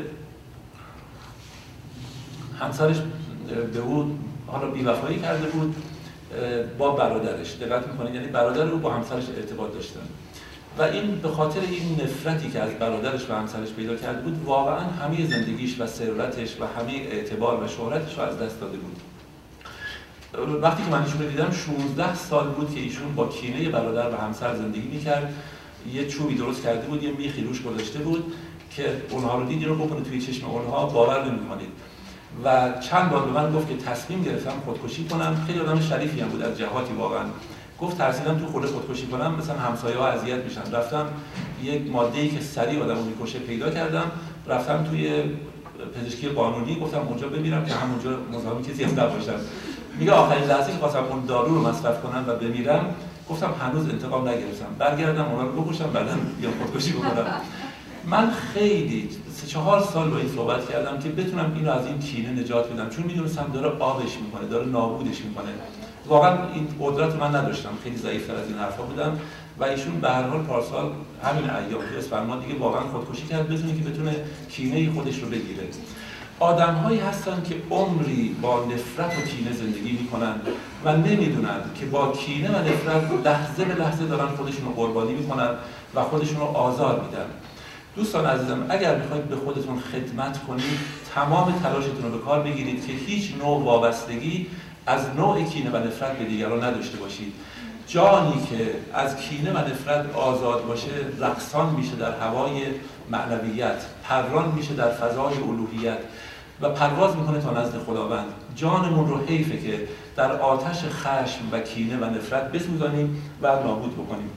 همسرش به او حالا بی‌وفایی کرده بود با برادرش. دقت می‌کنید؟ یعنی برادر او با همسرش ارتباط داشتن و این به خاطر این نفرتی که از برادرش و همسرش پیدا کرده بود، واقعا همه زندگیش و ثروتش و همه اعتبار و شهرتش رو از دست داده بود. وقتی که من ایشون رو دیدم 16 سال بود که ایشون با کینه برادر و همسر زندگی می‌کرد. یه چوبی درست کرده بود، یه میخی روش گذاشته بود که اونها رو دید رو بکنه توی چشم اونها، باور نمی‌کنید. و چند بار به من گفت که تصمیم گرفتم خودکشی کنم. خیلی آدم شریفی هم بود از جهاتی واقعا. گفت ترسیدم تو خونه خودکشی کنم مثلا همسایه‌ها اذیت میشن. رفتم یک ماده‌ای که سریع آدمو میکشه پیدا کردم، رفتم توی پزشکی قانونی، گفتم اونجا بمیرم که همونجا مزاحم کسی هم نباشم. میگه آخرین لحظه که خواستم اون دارو رو مصرف کنم و بمیرم، گفتم هنوز انتقام نگرفتم، برگردم اونا رو بکشم بعداً بیام خودکشی بکنم. من خیلی 3-4 سال با این صحبت کردم که بتونم اینو از این کینه نجات بدم، چون میدونستم داره آبش میکنه، داره نابودش میکنه. واقعا این قدرت من نداشتم، خیلی ضعیف‌تر از این حرفا بودم و ایشون به هر حال پارسال همین ایام تو اسفند دیگه واقعا خودکشی کرد بدون که بتونه کینه خودش رو بگیره. آدم‌هایی هستن که عمری با نفرت و کینه زندگی میکنن و نمیدونن که با کینه و نفرت لحظه به لحظه دارن خودشون رو قربانی میکنن و خودشون رو آزار میدن. دوستان عزیزم، اگر میخواید به خودتون خدمت کنید تمام تلاشتون رو به کار بگیرید که هیچ نوع وابستگی از نوع کینه و نفرت به دیگران نداشته باشید. جانی که از کینه و نفرت آزاد باشه رقصان میشه در هوای معنویت، پران میشه در فضای الوهیت و پرواز میکنه تا نزد خداوند. جانمون رو حیفه که در آتش خشم و کینه و نفرت بسوزانیم و نابود بکنیم.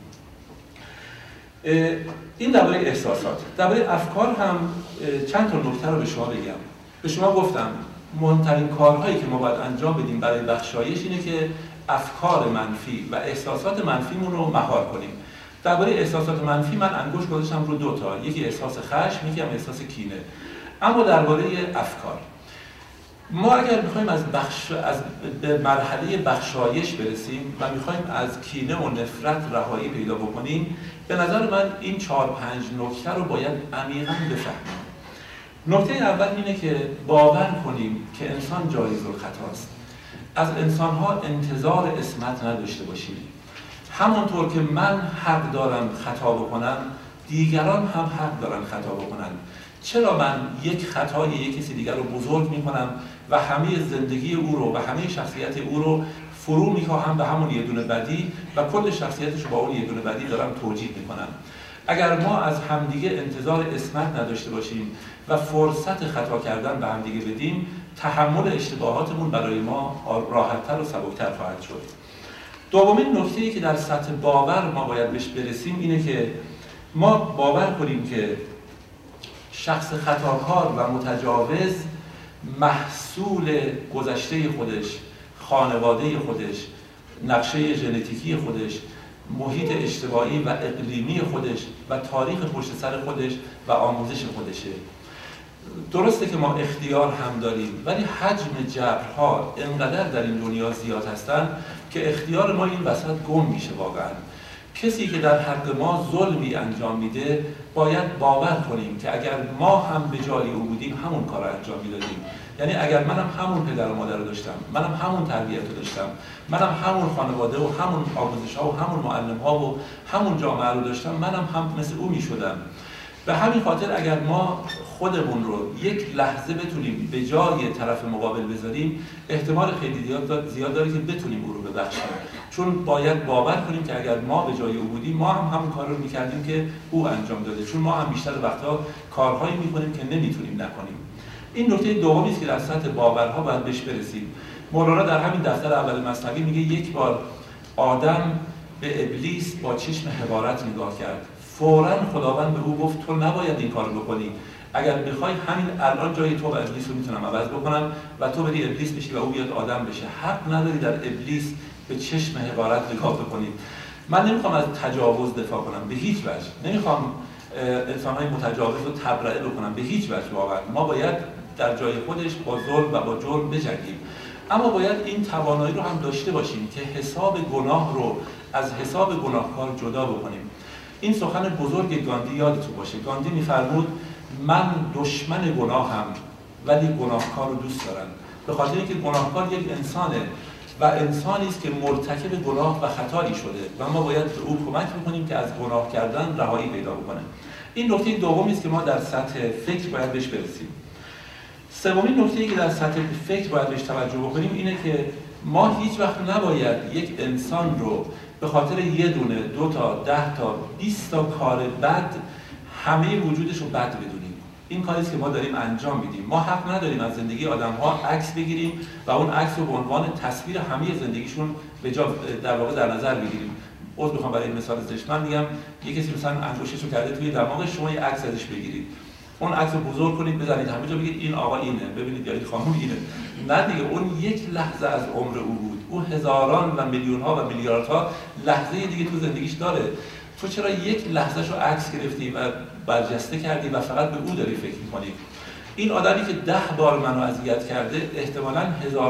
این درباره احساسات. درباره افکار هم چند تا نکته رو به شما بگم. به شما گفتم مهمترین کارهایی که ما باید انجام بدیم برای بخشایش اینه که افکار منفی و احساسات منفیمون رو مهار کنیم. درباره احساسات منفی من انگشت گذاشتم رو دو تا، یکی احساس خشم، یکی هم احساس کینه. اما درباره افکار، ما اگر میخوایم از به مرحله بخشایش برسیم و میخوایم از کینه و نفرت رهایی پیدا بکنیم، به نظر من این 4-5 نکته رو باید عمیقاً بفهمیم. نکته اول اینه که باور کنیم که انسان جایز الخطاست. از انسان‌ها انتظار عصمت نداشته باشیم. همونطور که من حق دارم خطا بکنم، دیگران هم حق دارن خطا بکنن. چرا من یک خطای یک کسی دیگر رو بزرگ میکنم و همه زندگی او رو و همه شخصیت او رو فرو میکاهم به همون یه دونه بدی و کل شخصیتش رو با اون یه دونه بدی دارم توجیه میکنم؟ اگر ما از همدیگه انتظار عصمت نداشته باشیم و فرصت خطا کردن به همدیگه بدیم، تحمل اشتباهاتمون برای ما راحت‌تر و سبک‌تر خواهد شد. دومین نکته‌ای که در سطح باور ما باید بهش برسیم اینه که ما باور کنیم که شخص خطاکار و متجاوز محصول گذشته خودش، خانواده خودش، نقشه ژنتیکی خودش، محیط اجتماعی و اقلیمی خودش و تاریخ پشت سر خودش و آموزش خودشه. درسته که ما اختیار هم داریم، ولی حجم جبرها انقدر در این دنیا زیاد هستن که اختیار ما این وسط گم میشه. واقعا کسی که در حق ما ظلمی انجام میده باید باور کنیم که اگر ما هم به جای او بودیم همون کار رو انجام میدادیم. یعنی اگر منم همون پدر و مادر رو داشتم، منم همون تربیت رو داشتم، منم همون خانواده و همون آموزش ها و همون معلم ها و همون جامعه رو داشتم، منم هم مثل او میشدم. به همین خاطر اگر ما خودمون رو یک لحظه بتونیم به جای طرف مقابل بذاریم، احتمال خیلی زیاد داره که بتونیم او رو ببخشیم. چون باید باور کنیم که اگر ما به جای او بودیم، ما هم همون کار رو میکردیم که او انجام داده. چون ما هم بیشتر وقتا کارهایی میکنیم که نمیتونیم نکنیم. این نکته دومی است که در سطح باورها باید بهش برسیم. مولانا در همین دفتر اول مثنوی میگه یک بار آدم به ابلیس با چشم حقارت نگاه کرد. فوراً خداوند به او گفت تو نباید این کارو بکنی. اگر بخوای همین الان جای تو و ابلیس رو میتونم عوض بکنم و تو بری ابلیس بشی و او بیاد آدم بشه. حق نداری در ابلیس به چشم حقارت نگاه بکنی. من نمیخوام از تجاوز دفاع کنم به هیچ وجه. نمیخوام انسان‌های متجاوز رو تبرئه بکنم به هیچ وجه. واقعا ما باید در جای خودش با ظلم و با جرم بجنگیم. اما باید این توانایی رو هم داشته باشیم که حساب گناه رو از حساب گناهکار جدا بکنیم. این سخن بزرگ گاندی یادتون باشه. گاندی می‌فرمود من دشمن گناهم ولی گناهکار رو دوست دارم. به خاطر اینکه گناهکار یک انسانه و انسانی است که مرتکب گناه و خطایی شده و ما باید به او کمک بکنیم که از گناه کردن رهایی پیدا بکنه. این نکته دومی است که ما در سطح فکر باید بهش برسیم. سومین نکته‌ای که در سطح فکر باید بهش توجه بکنیم اینه که ما هیچ وقت نباید یک انسان رو به خاطر یه دونه، 2 تا، 10 تا، 20 تا کار بد همه وجودش رو بد بدونیم. این کاری است که ما داریم انجام میدیم. ما حق نداریم از زندگی آدم‌ها عکس بگیریم و اون عکس رو به عنوان تصویر همه زندگیشون به جا در واقع در نظر بگیریم. عذر می‌خوام برای این مثال زشت. من میگم یه کسی مثلا انگشتش رو کرده توی دماغش، شما یه عکس ازش بگیرید. اون عکس رو بزرگ کنید بزنید همه جا بگید این آقا اینه، ببینید یا این خانم اینه. نه دیگه، اون یک لحظه از عمر او بود. او هزاران و میلیون‌ها و میلیاردها لحظه دیگه تو زندگیش داره. تو چرا یک لحظه‌شو عکس گرفتی و برجسته کردی و فقط به او داری فکر می‌کنی؟ این آدمی که 10 بار منو اذیت کرده احتمالاً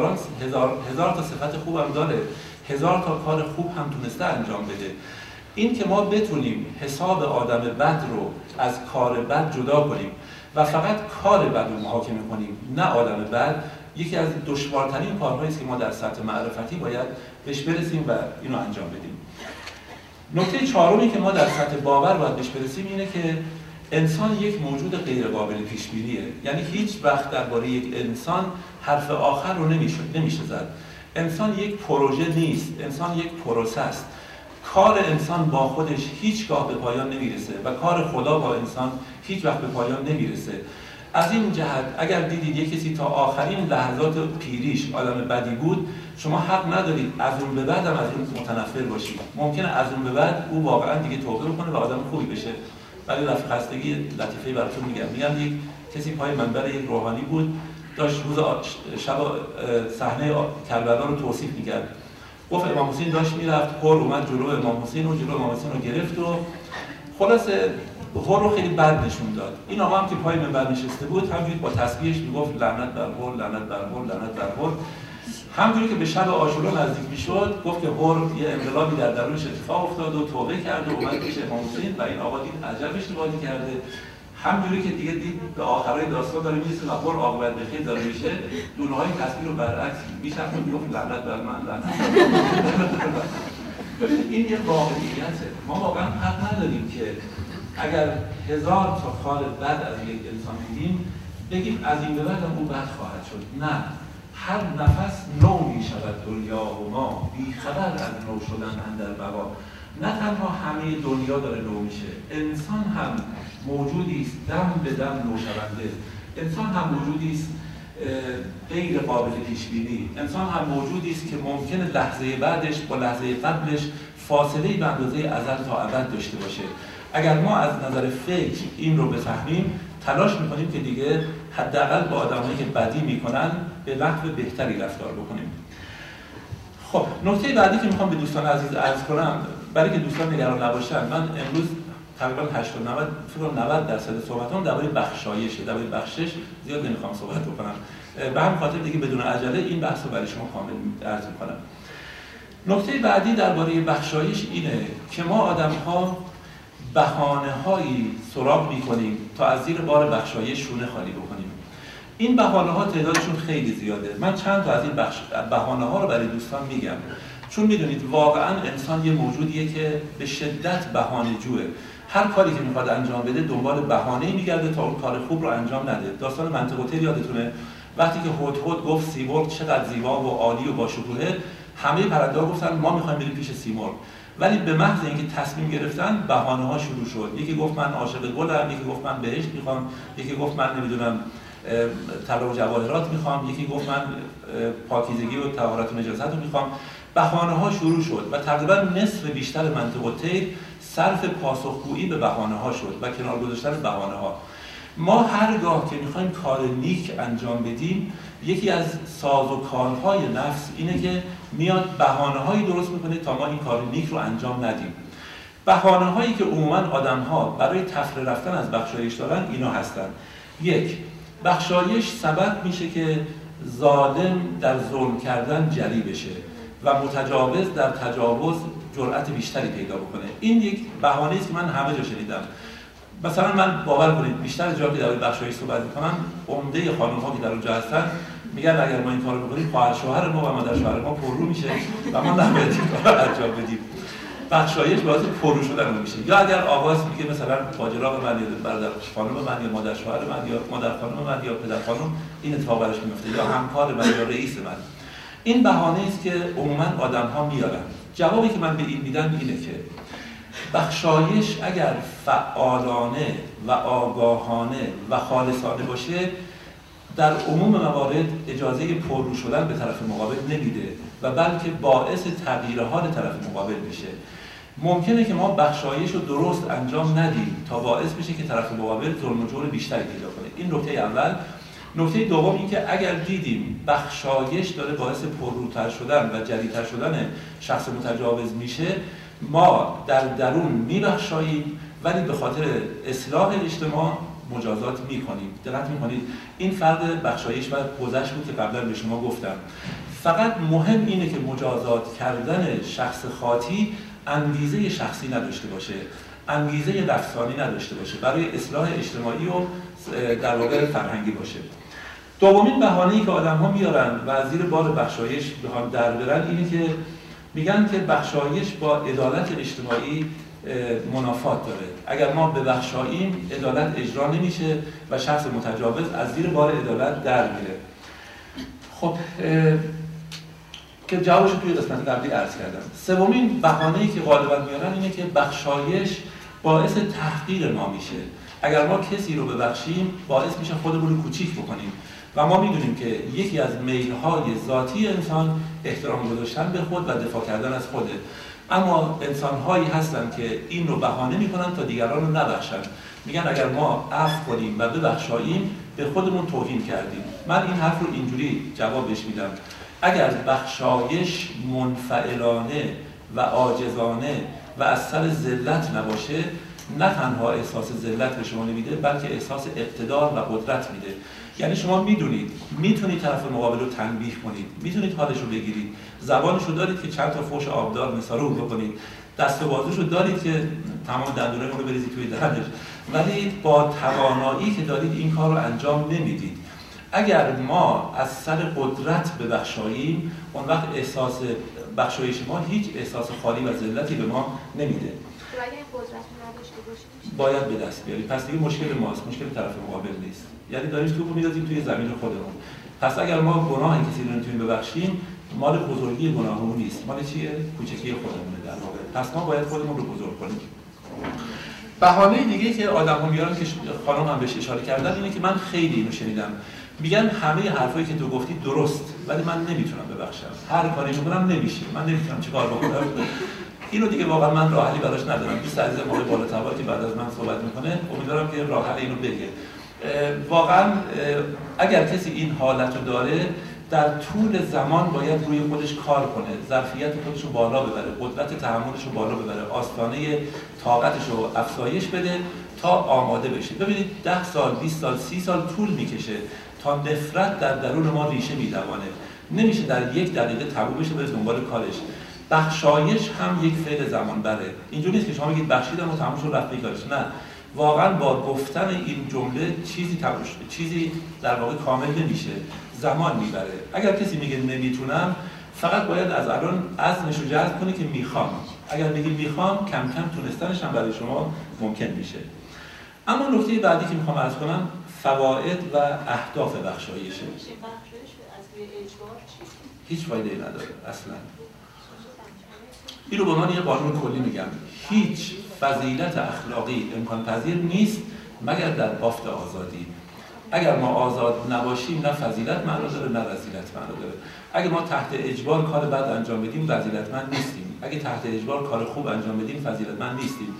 هزار تا صفت خوبم داره، 1000 تا کار خوب هم تونسته انجام بده. این که ما بتونیم حساب آدم بد رو از کار بد جدا کنیم و فقط کار بد رو محاکمه کنیم، نه آدم بد، یکی از دشوارترین کارهایی است که ما در سطح معرفتی باید بهش برسیم و اینو انجام بدیم. نکته چهارمی که ما در سطح باور باید بهش برسیم اینه که انسان یک موجود غیر قابل پیش بینیه، یعنی هیچ وقت درباره یک انسان حرف آخر رو نمیشه زد. انسان یک پروژه نیست، انسان یک پروسه است. کار انسان با خودش هیچگاه به پایان نمیرسه و کار خدا با انسان هیچ وقت به پایان نمیرسه. از این جهت اگر دیدید یک کسی تا آخرین لحظات پیریش آدم بدی بود، شما حق ندارید از اون به بعد هم از اون متنفر باشید. ممکنه از اون به بعد او واقعا دیگه توبه بکنه و آدم خوبی بشه. ولی رفع خستگی لطیفه‌ای براتون میگم یک کسی پای منبر یک روحانی بود، داشت روز شب صحنه کربلا رو توصیف می‌کرد. گفت امام حسین داشت میرفت، هور اومد جلو امام حسین و جلو امام حسین رو گرفت و خلاصه هور رو خیلی بد نشون داد. این آقا هم که پای منبر نشسته بود همجوری با تسبیحش میگفت لعنت بر هور، لعنت بر هور، لعنت بر هور. همونجوری که به شب عاشورا نزدیک میشد گفت که هور یه انقلابی در درونش اتفاق افتاد و توبه کرد و اومد پیش امام حسین و این آقا دید عجب اشتباهی کرده. همونجوری که دیگه دید به آخرای داستان داره میرسه و هور عاقبت بخیر داره میشه، دونه‌های تسبیح رو برعکس میشد و میگفت لعنت بر من، لعنت. این یه واقعیته. ما واقعا حق نداریم که اگر 1000 تا کار بد از یک انسان دیدیم بگیم از این به بعد هم او بد خواهد شد. نه، هر نفس نو می شود دنیا و ما بی خبر از نو شدن اندر بقا. نه تنها همه دنیا داره نو میشه، انسان هم موجودی است دم به دم نو شونده. انسان هم موجودی است غیر قابل پیش بینی. انسان هم موجودی است که ممکنه لحظه بعدش با لحظه قبلش فاصله به اندازه ازل تا ابد داشته باشه. اگر ما از نظر فکر این رو بفهمیم، تلاش میکنیم که دیگه حداقل با آدمایی که بدی میکنن به نحو بهتری رفتار بکنیم. خب نکته بعدی که میخوام به دوستان عزیز عرض کنم، برای که دوستان نگران نباشن، من امروز تقریبا 80-90% صحبتام درباره بخشایشه. درباره بخشش زیاد نمیخوام صحبت بکنم، به همین خاطر دیگه بدون عجله این بحث رو برای شما کامل عرض میکنم. نکته بعدی درباره بخشایش اینه که ما آدم‌ها بهانه‌هایی سراغ می‌کنیم تا از زیر بار بخشایش شونه خالی بکنیم. این بهانه‌ها تعدادشون خیلی زیاده. من چند تا از این بهانه‌ها رو برای دوستان میگم، چون میدونید واقعاً انسان یه موجودیه که به شدت بهانه‌جوئه. هر کاری که میخواد انجام بده دنبال بهانه‌ای میگرده تا اون کار خوب رو انجام نده. داستان منطقه طیر یادتونه وقتی که هدهد گفت سیمرغ چقدر زیبا و عالی و باشکوهه، همه پرنده‌ها گفتن ما می‌خوایم بریم پیش سیمرغ. ولی به محض اینکه تصمیم گرفتن بهانه‌ها شروع شد. یکی گفت من عاشق گلم، یکی گفت من بهشت میخوام، یکی گفت من نمیدونم طلا و جواهرات میخوام، یکی گفت من پاکیزگی و طهارت و نجاست رو میخوام. بهانه‌ها شروع شد و تقریبا نصف بیشتر منطقه طیر صرف پاسخگویی به بهانه‌ها شد و کنار گذاشتن بهانه‌ها. ما هرگاه که میخوایم کار نیک انجام بدیم، یکی از سازوکارهای نفس اینه که میاد بهانه‌هایی درست میکنه تا ما این کار نیک رو انجام ندیم. بهانه‌هایی که عموماً آدم‌ها برای تفره رفتن از بخشایش دارن اینا هستن. یک، بخشایش سبب میشه که ظالم در ظلم کردن جری بشه و متجاوز در تجاوز جرأت بیشتری پیدا بکنه. این یک بهانه است که من همه جا شنیدم. مثلا من باور کنید بیشتر جایی که درباره بخشایش صحبت می‌کنم، عمده خانم‌ها که در اونجا هستن میگن اگر ما این کارو بکنیم خواهر شوهر ما و مادر شوهر ما پررو میشه و ما نباید این کارو انجام بدیم. بخشایش باعث پررو شدن میشه. یا اگر آواز میگه مثلا باجراق من یا برادر خانم من یا مادر شوهر من یا مادر خانم من یا پدر خانم این اتفاق براش میفته یا همکار من یا رئیس من. این بهانه است که عموما آدم‌ها میارن. جوابی که من به این میدم اینه که بخشایش اگر فعالانه و آگاهانه و خالصانه باشه، در عموم موارد اجازه پررو شدن به طرف مقابل نمیده و بلکه باعث تغییر حال طرف مقابل میشه. ممکنه که ما بخشایش رو درست انجام ندیم تا باعث بشه که طرف مقابل ظلم و جور بیشتری پیدا کنه. این نکته اول. نکته دوم این که اگر دیدیم بخشایش داره باعث پرروتر شدن و جدیدتر شدن شخص متجاوز میشه، ما در درون میبخشاییم ولی به خاطر اصلاح اجتماع مجازات میکنیم. دقت میکنید این فرد بخشایش و گذشت بود که قبلا به شما گفتم. فقط مهم اینه که مجازات کردن شخص خاطی انگیزه شخصی نداشته باشه، انگیزه نفسانی نداشته باشه، برای اصلاح اجتماعی و در واقع فرهنگی باشه. دومین بهانه‌ای که آدم‌ها میارن و از زیر بار بخشایش بخوان در برن اینه که میگن که بخشایش با عدالت اجتماعی منافات داره. اگر ما ببخشاییم عدالت اجرا نمیشه و شخص متجاوز از زیر بار عدالت در میره. خب که جوابش توی قسمت قبلی عرض کردم. سومین بهانه‌ای که غالبا میارن اینه که بخشایش باعث تحقیر ما میشه. اگر ما کسی رو ببخشیم باعث میشه خودمون رو کوچیک بکنیم و ما میدونیم که یکی از میل‌های ذاتی انسان احترام گذاشتن به خود و دفاع کردن از خوده. اما انسان‌هایی هستن که این رو بهانه میکنن تا دیگران رو نبخشن. میگن اگر ما عفو کنیم و ببخشاییم به خودمون توهین کردیم. من این حرف رو اینجوری جوابش میدم: اگر بخشایش منفعلانه و عاجزانه و از سر ذلت نباشه، نه تنها احساس ذلت به شما نمیده بلکه احساس اقتدار و قدرت میده. یعنی شما میتونید طرف مقابل رو تنبیه کنید، میتونید حالش رو بگیرید، زبانش رو دارید که چند تا فحش آبدار مثارو بکنید، دست و بازوش رو دارید که تمام دندونای اون رو بریزید توی دهنش، ولی با توانایی که دارید این کار رو انجام نمیدید. اگر ما از سر قدرت ببخشاییم، اون وقت احساس بخشایش ما هیچ احساس خالی و ذلتی به ما نمیده. باید به دست بیارید. پس دیگه مشکل ماست، مشکل طرف مقابل نیست. یعنی داریم توپو می‌اندازیم توی زمین خودمون. پس اگر ما گناه کسی رو نمیتونیم ببخشیم، مال بزرگی گناهمون نیست، مال چیه؟ کوچکی خودمونه در واقع. پس ما باید خودمون رو بزرگ کنیم. بهانه دیگه که آدم‌ها میارن که خانم هم بهش اشاره کردن اینه که من خیلی اینو شنیدم. میگن همه حرفایی که تو گفتی درست، ولی من نمیتونم ببخشم. هر کاری میکنم نمیشه. من نمیتونم چیکار بکنم. اینو دیگه واقعا من راه حلی براش ندارم. دوست عزیز ما بالاتر که بعد از من صحبت میکنه، امیدوارم که راه حل اینو بگه. واقعا اگر کسی این حالت رو داره، در طول زمان باید روی خودش کار کنه، ظرفیت خودش رو بالا ببره، قدرت تحملش رو بالا ببره، آستانه طاقتش رو افزایش بده تا آماده بشه. ببینید 10 سال، 20 سال، 30 سال طول میکشه تا نفرت در درون ما ریشه میدوانه. نمیشه در 1 دقیقه تموم بشه بره دنبال کارش. بخشایش هم یک فعل زمان بره. اینجوری نیست که شما بگید بخشیدم و تموم شد رفت کارش. نه، واقعا با گفتن این جمله چیزی در واقع کامل نمیشه، زمان میبره. اگر کسی میگه نمیتونم، فقط باید از الان عزمش رو جزم کنه که میخوام. اگر میگه میخوام، کم کم تونستنش هم برای شما ممکن میشه. اما نکته بعدی که میخوام عرض کنم فواید و اهداف بخشایشه. هیچ فایده نداره اصلا. این رو به عنوان یه قانون کلی میگم. هیچ فضیلت اخلاقی امکان پذیر نیست مگر در بافت آزادی. اگر ما آزاد نباشیم، نه فضیلت معنا داره نه رذیلت معنا داره. اگه ما تحت اجبار کار بد انجام بدیم، رذیلتمند نیستیم. اگه تحت اجبار کار خوب انجام بدیم، فضیلتمند نیستیم.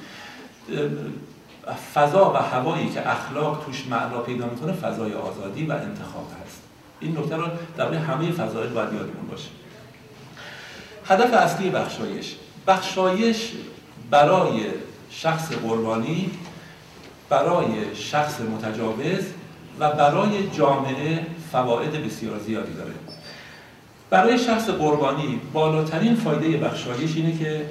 فضا و هوایی که اخلاق توش معنا پیدا میکنه فضای آزادی و انتخاب هست. این نکته رو در همه فضایل باید یادمون باشه. هدف اصلی بخشایش برای شخص قربانی، برای شخص متجاوز و برای جامعه فواید بسیار زیادی داره. برای شخص قربانی بالاترین فایده بخشایش اینه که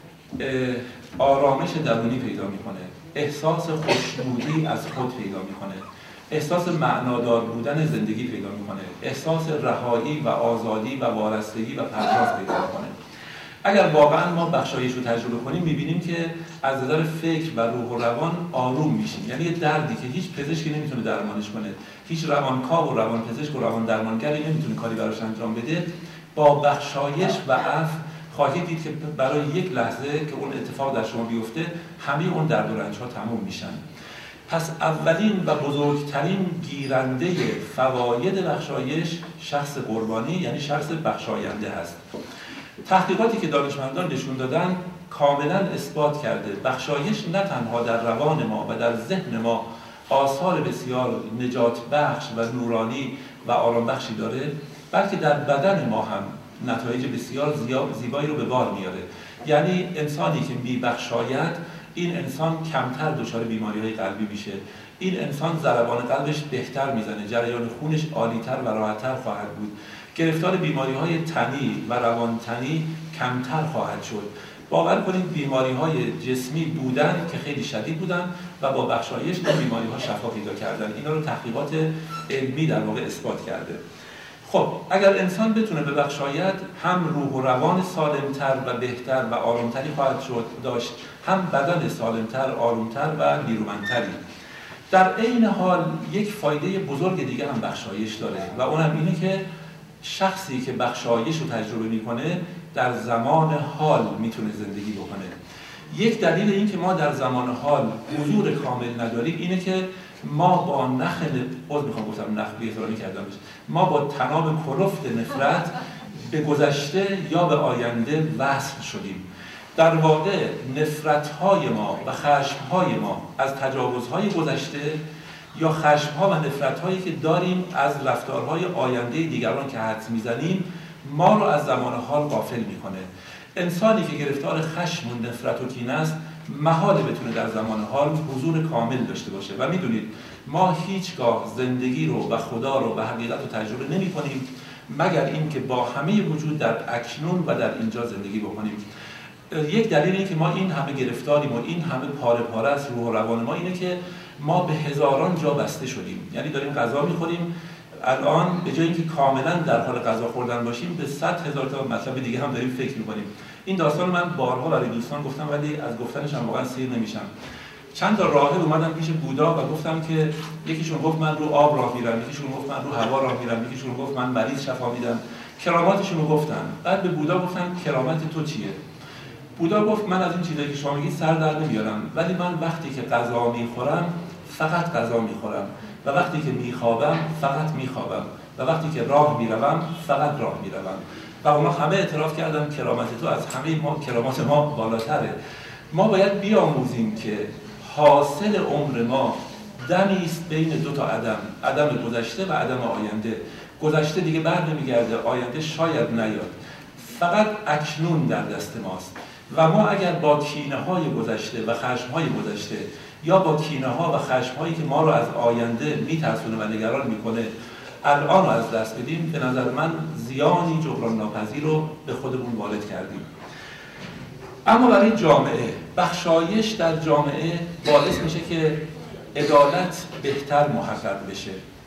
آرامش درونی پیدا میکنه، احساس خوشنودی از خود پیدا میکنه، احساس معنادار بودن زندگی پیدا میکنه، احساس رهایی و آزادی و وارستگی و پرواز پیدا میکنه. اگر واقعا ما بخشایش رو تجربه کنیم، میبینیم که از نظر فکر و روح و روان آروم میشیم. یعنی یه دردی که هیچ پزشکی نمیتونه درمانش کنه، هیچ روانکاو و روانپزشک و روان درمانگری نمیتونه کاری براش انجام بده، با بخشایش و عفو خواهید دید که برای یک لحظه که اون اتفاق در شما بیفته، همه اون درد و رنج ها تموم میشن. پس اولین و بزرگترین گیرنده فواید بخشایش شخص قربانی، یعنی شخص بخشاینده هست. تحقیقاتی که دانشمندان نشون دادن کاملا اثبات کرده بخشایش نه تنها در روان ما و در ذهن ما آثار بسیار نجات بخش و نورانی و آرام بخشی داره، بلکه در بدن ما هم نتایج بسیار زیبایی رو به بار میاره. یعنی انسانی که میبخشاید، این انسان کمتر دچار بیماری‌های قلبی میشه، این انسان ضربان قلبش بهتر میزنه، جریان خونش عالی‌تر و راحت‌تر خواهد بود، گرفتار بیماری‌های تنی و روانتنی کمتر خواهد شد. باور کنید بیماری‌های جسمی بودن که خیلی شدید بودن و با بخشایش این بیماری‌ها شفا پیدا کردن. اینا رو تحقیقات علمی در واقع اثبات کرده. خب اگر انسان بتونه ببخشاید، هم روح و روان سالمتر و بهتر و آرامتری خواهد داشت، هم بدن سالمتر، آرومتر و نیرومندتری. در عین حال یک فایده بزرگ دیگه هم بخشایش داره و اونم اینه که شخصی که بخشایش رو تجربه میکنه در زمان حال میتونه زندگی بکنه. یک دلیل این که ما در زمان حال حضور کامل نداریم اینه که ما با ما با طناب کلفت نفرت به گذشته یا به آینده وصل شدیم. در واقع نفرت‌های ما و خشم‌های ما از تجاوزهای گذشته یا خشم‌ها و نفرت‌هایی که داریم از رفتارهای آینده دیگران که حدس می‌زنیم، ما رو از زمان حال غافل می‌کنه. انسانی که گرفتار خشم و نفرت و کینه است، محاله بتونه در زمان حال حضور کامل داشته باشه. و می‌دونید ما هیچگاه زندگی رو و خدا رو و حقیقت رو تجربه نمی‌کنیم مگر اینکه با همه وجود در اکنون و در اینجا زندگی بکنیم. یک دلیل اینه که ما این همه گرفتاریم و این همه پاره پاره از روح و روان ما اینه که ما به هزاران جا بسته شدیم. یعنی داریم غذا می‌خوریم، الان به جای اینکه کاملا در حال غذا خوردن باشیم به 100,000 تا مطلب دیگه هم داریم فکر می‌کنیم. این داستان من بارها برای دوستان گفتم ولی از گفتنش هم واقعا سیر نمیشم. چند تا راهب اومدن پیش بودا و گفتم که یکیشون گفت من رو آب راه میرم، یکیشون گفت من رو هوا راه میرم، یکیشون گفت من مریض شفا میدم. کراماتشون رو گفتن. بعد به بودا گفتم کرامت تو چیه؟ بودا گفت من از این چیزایی که شما میگید سر در نمیارم، ولی من وقتی که غذا میخورم فقط غذا میخورم و وقتی که میخوابم فقط میخوابم و وقتی که راه میروم فقط راه میروم. و اونا همه اعتراف کردن کرامت تو از همه ما، کرامات ما بالاتره. ما باید بیاموزیم که حاصل عمر ما دمی است بین دو تا عدم گذشته و عدم آینده. گذشته دیگه بر نمیگرده، آینده شاید نیاد، فقط اکنون در دست ماست. و ما اگر با کینه های گذشته و خشم های گذشته یا با کینه ها و خشم هایی که ما رو از آینده میترسونه و نگران میکنه الان رو از دست بدیم، به نظر من زیانی جبران ناپذیر رو به خودمون وارد کردیم. اما برای جامعه، بخشایش در جامعه باعث میشه که عدالت بهتر محقق بشه،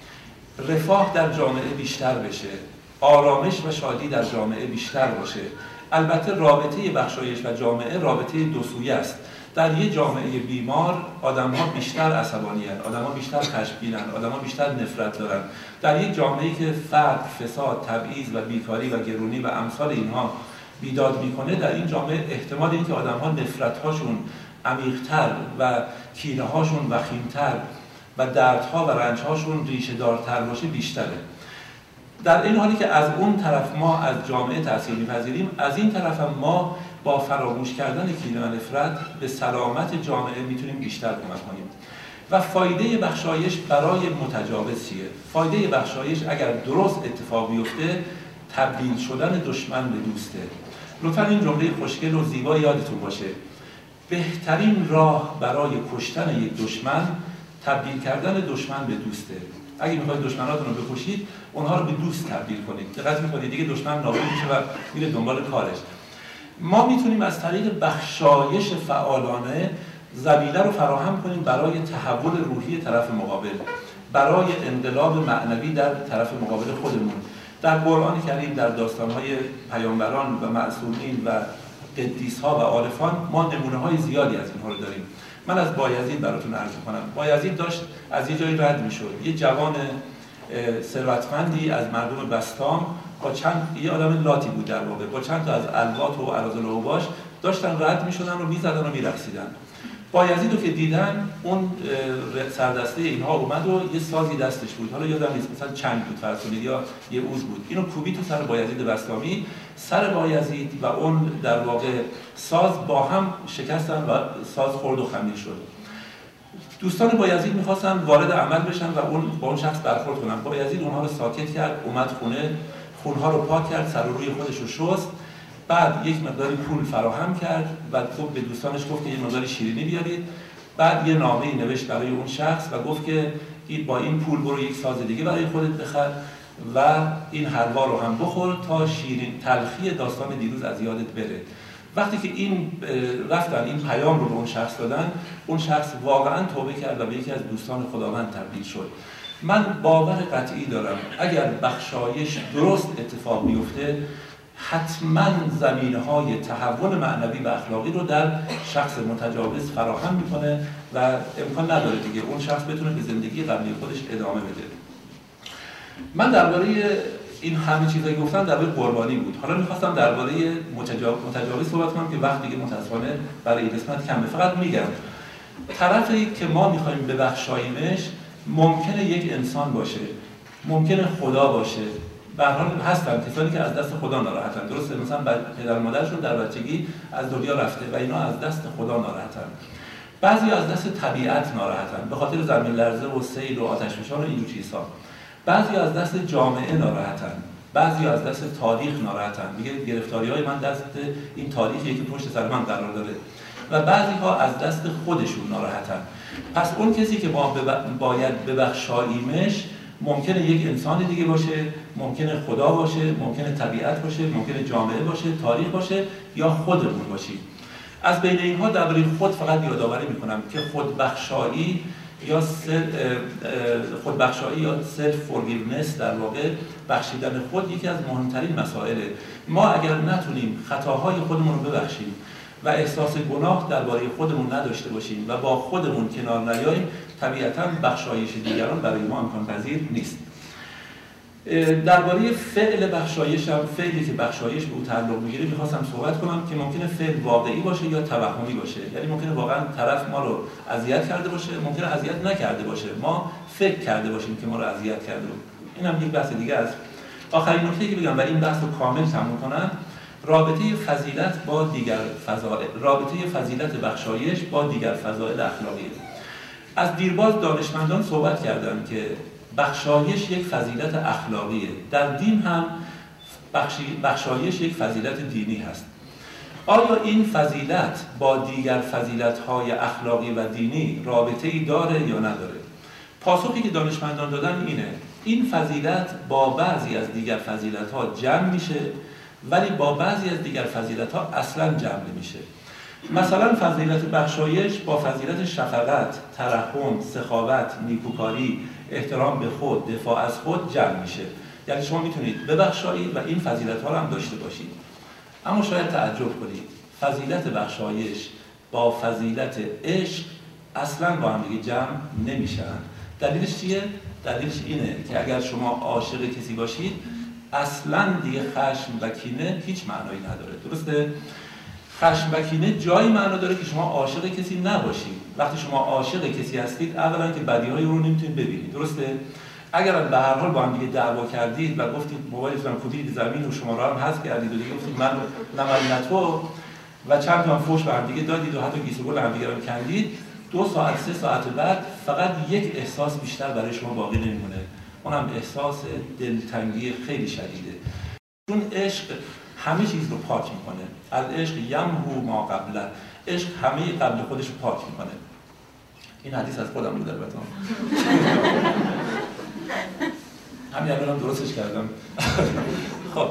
رفاه در جامعه بیشتر بشه، آرامش و شادی در جامعه بیشتر باشه. البته رابطه بخشایش و جامعه رابطه دو سویه است. در یک جامعه بیمار آدم‌ها بیشتر عصبانی‌اند، آدم‌ها بیشتر خشمگین‌اند، آدم‌ها بیشتر نفرت دارند. در یک جامعه‌ای که فقر، فساد، تبعیض و بیکاری و گرونی و امثال اینها بیداد میکنه، در این جامعه احتمال اینکه آدم‌ها نفرت‌هاشون عمیق‌تر و کینه‌هاشون وخیم‌تر و دردها و رنج‌هاشون ریشه‌دارتر باشه بیشتره. در این حالی که از اون طرف ما از جامعه تأثیر می‌پذیریم، از این طرف هم ما با فراموش کردن کینه و نفرت به سلامت جامعه میتونیم بیشتر کمک کنیم. و فایده بخشایش برای متجاوز چیه؟ فایده بخشایش اگر درست اتفاق بیفته تبدیل شدن دشمن به دوسته. لطفاً این جمله خوشگل و زیبا یادتون باشه. بهترین راه برای کشتن یک دشمن تبدیل کردن دشمن به دوسته. اگه میخواید دشمناتون رو بکشید، اونها رو به دوست تبدیل کنید. دقت میکنید دیگه دشمن نابود میشه و میره دنبال کارش. ما میتونیم از طریق بخشایش فعالانه زمینه رو فراهم کنیم برای تحول روحی طرف مقابل، برای انقلاب معنوی در طرف مقابل خودمون. در قرآن کریم، در داستان‌های پیامبران و معصومین و قدیس‌ها و عارفان ما نمونه‌های زیادی از اینها رو داریم. من از بایزید براتون عرض کنم. بایزید داشت از یه جایی رد میشد. یه جوان ثروتمندی از مردم بسطام با یه آدم لاتی بود در واقع، با چند تا از الوات و اراذل و اوباش داشتن رد میشدن و میزدن و میرقصیدن. بایزید رو که دیدن، اون سردسته اینها اومد و یه سازی دستش بود، حالا یادم نیست، مثلا چنگ بود فرض کنید یا یه اوز بود، اینو کوبی تو سر بایزید بسطامی. سر بایزید و اون در واقع ساز با هم شکستن و ساز خورد و خمیر شد. دوستان بایزید میخواستن وارد عمل بشن و با اون شخص برخورد کنن. بایزید اونها رو ساکت کرد، اومد خونه، خونها رو پاک کرد، سر و روی خودش رو شست، بعد یک مقداری پول فراهم کرد و به دوستانش گفت که یه مقداری شیرینی بیارید. بعد یه نامه‌ای نوشت برای اون شخص و گفت که با این پول برو یک ساز دیگه برای خودت بخر و این حلوا رو هم بخور تا شیرین تلخی داستان دیروز از یادت بره. وقتی که این رفتن این پیام رو به اون شخص دادن، اون شخص واقعا توبه کرد و به یکی از دوستان خداوند تبدیل شد. من باور قطعی دارم اگر بخشایش درست اتفاق بیفته حتما زمینه‌های تحول معنوی و اخلاقی رو در شخص متجاوز فراهم میکنه و امکان نداره دیگه اون شخص بتونه به زندگی قبلی خودش ادامه بده. من درباره این همه چیزایی گفتم درباره قربانی بود. حالا می‌خواستم درباره متجاوز صحبت کنم که وقت دیگه متأسفانه برای این قسمت کمه. فقط میگم طرفی که ما می‌خوایم ببخشاییمش ممکنه یک انسان باشه، ممکنه خدا باشه. به هر حال هستن کسانی که از دست خدا ناراحتن. درسته مثلا پدر مادرشون در بچگی از دنیا رفته و اینا از دست خدا ناراحتن. بعضی از دست طبیعت ناراحتن به خاطر زمین لرزه و سیل و آتشفشان و این چیزها. بعضی از دست جامعه ناراحتن، بعضی از دست تاریخ ناراحتن. میگه گرفتاری‌های من دست این تاریخی که پشت سر من قرار داره و بعضی‌ها از دست خودشون ناراحتن. پس اون کسی که ما باید ببخشاییمش ممکنه یک انسان دیگه باشه، ممکنه خدا باشه، ممکنه طبیعت باشه، ممکنه جامعه باشه، تاریخ باشه یا خودمون باشیم. از بین اینها درباره خود فقط یادآوری میکنم که خودبخشایی یا سلف فورگیونس در واقع بخشیدن خود یکی از مهمترین مسائله. ما اگر نتونیم خطاهای خودمون رو ببخشیم و احساس گناه درباره خودمون نداشته باشیم و با خودمون کنار نیاییم طبیعتاً بخشایش دیگران برای ما امکان پذیر نیست. درباره فعل بخشایش هم فعلی که بخشایش به او تعلق میگیره میخواستم صحبت کنم که ممکنه فعل واقعی باشه یا توهمی باشه. یعنی ممکنه واقعا طرف ما رو اذیت کرده باشه، ممکنه اذیت نکرده باشه، ما فکر کرده باشیم که ما رو اذیت کرده. این هم یک بحث دیگه است. آخرین نکته که بگم و این بحث رو کامل تموم کنم، رابطه فضیلت با دیگر فضائل، رابطه فضیلت بخشایش با دیگر فضائل اخلاقی. از دیرباز دانشمندان صحبت کردند که بخشایش یک فضیلت اخلاقیه. در دین هم بخشایش یک فضیلت دینی هست. آیا این فضیلت با دیگر فضیلت‌های اخلاقی و دینی رابطه‌ای داره یا نداره؟ پاسخی که دانشمندان دادن اینه: این فضیلت با بعضی از دیگر فضیلت‌ها جمع میشه ولی با بعضی از دیگر فضیلت‌ها اصلاً جمع نمیشه. مثلا فضیلت بخشایش با فضیلت شفقت، ترحم، سخاوت، نیکوکاری، احترام به خود، دفاع از خود جمع میشه. یعنی شما میتونید ببخشایید و این فضیلت‌ها رو هم داشته باشید. اما شاید تعجب کنید، فضیلت بخشایش با فضیلت عشق اصلاً با هم دیگه جمع نمیشن. دلیلش چیه؟ دلیلش اینه که اگر شما عاشق کسی باشید اصلاً دیگه خشم و کینه هیچ معنایی نداره. درسته؟ خشم و کینه جایی معنا داره که شما عاشق کسی نباشید. وقتی شما عاشق کسی هستید اولا که بدیهای رو نمیتونید ببینید. درسته؟ اگر به هر حال با هم دیگه دعوا کردید و گفتید موبایلتون رو کوبید زمین و شما رو هم حذف کردید و دیگه گفتید من نه تو و چند تا فوش به هم دیگه دادید و حتی گیسو گل هم دیگه رو کندید، 2 ساعت 3 ساعت بعد فقط یک احساس بیشتر برای شما باقی نمیمونه. اونم احساس دلتنگی خیلی شدیده. چون عشق همه چیز رو پاک میکنه. العشق یمحو ما قبله. عشق همه قبل خودش رو پاک میکنه. این حدیث از خودم بود البته. همین الانم درستش کردم. خب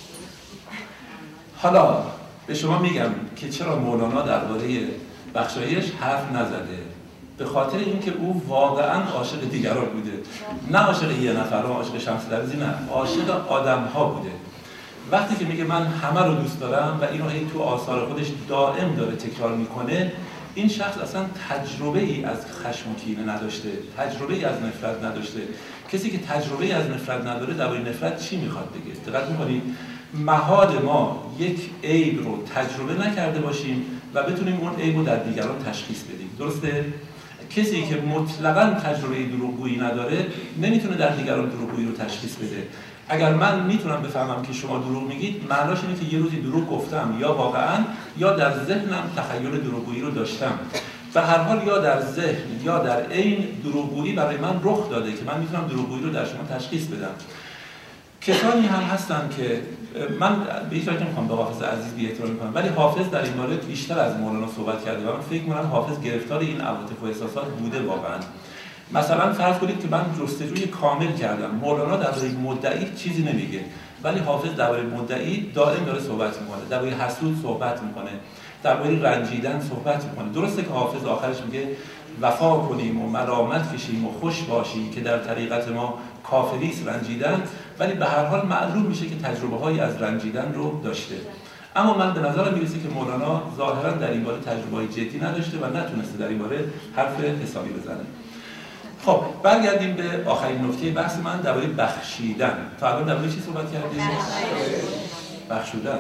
حالا به شما میگم که چرا مولانا درباره بخشایش حرف نزده. به خاطر اینکه او واقعا عاشق دیگران بوده، نه عاشق یه نفر، عاشق شمس تبریزی، نه عاشق آدم‌ها بوده. وقتی که میگه من همه رو دوست دارم و اینو هی تو آثار خودش دائم داره تکرار میکنه، این شخص اصلا تجربه ای از خشم و کینه نداشته، تجربه ای از نفرت نداشته. کسی که تجربه ای از نفرت نداره درباره نفرت چی میخواد بگه؟ دقت میکنید؟ محال ما یک عیب رو تجربه نکرده باشیم و بتونیم اون عیب رو در دیگران تشخیص بدیم. درسته؟ کسی که مطلقاً تجربه دروغگویی نداره نمیتونه در دیگران دروغگویی رو تشخیص بده. اگر من میتونم بفهمم که شما دروغ میگید، معناش اینه که یه روزی دروغ گفتم، یا واقعاً یا در ذهنم تخیل دروغگویی رو داشتم. به هر حال یا در ذهن یا در عین دروغگویی برای من رخ داده که من میتونم دروغگویی رو در شما تشخیص بدم. کسانی هم هستن که من به هیچ وجه نمیخوام به حافظ عزیز بی‌احترامی کنم، ولی حافظ در این مورد بیشتر از مولانا صحبت کرده و من فکر می‌کنم حافظ گرفتار این عواطف و احساسات بوده واقعاً. مثلا فرض کنید که من جستجوی کامل کردم، مولانا درباره مدعی چیزی نمیگه، ولی حافظ درباره مدعی دائم داره صحبت میکنه، درباره حسود صحبت میکنه، درباره رنجیدن صحبت میکنه. درسته که حافظ آخرش میگه وفا کنیم و ملامت کشیم و خوش باشیم که در طریقت ما کافری است رنجیدن، ولی به هر حال معلوم میشه که تجربه هایی از رنجیدن رو داشته. اما من به نظرم میرسه که مولانا ظاهرا در این باره تجربه های جدی نداشته و نتونسته در این باره حرف حسابی بزنه. خب برگردیم به آخرین نکته بحث من درباره بخشیدن. تا الان درباره چی صحبت کردیم؟ بخشودن.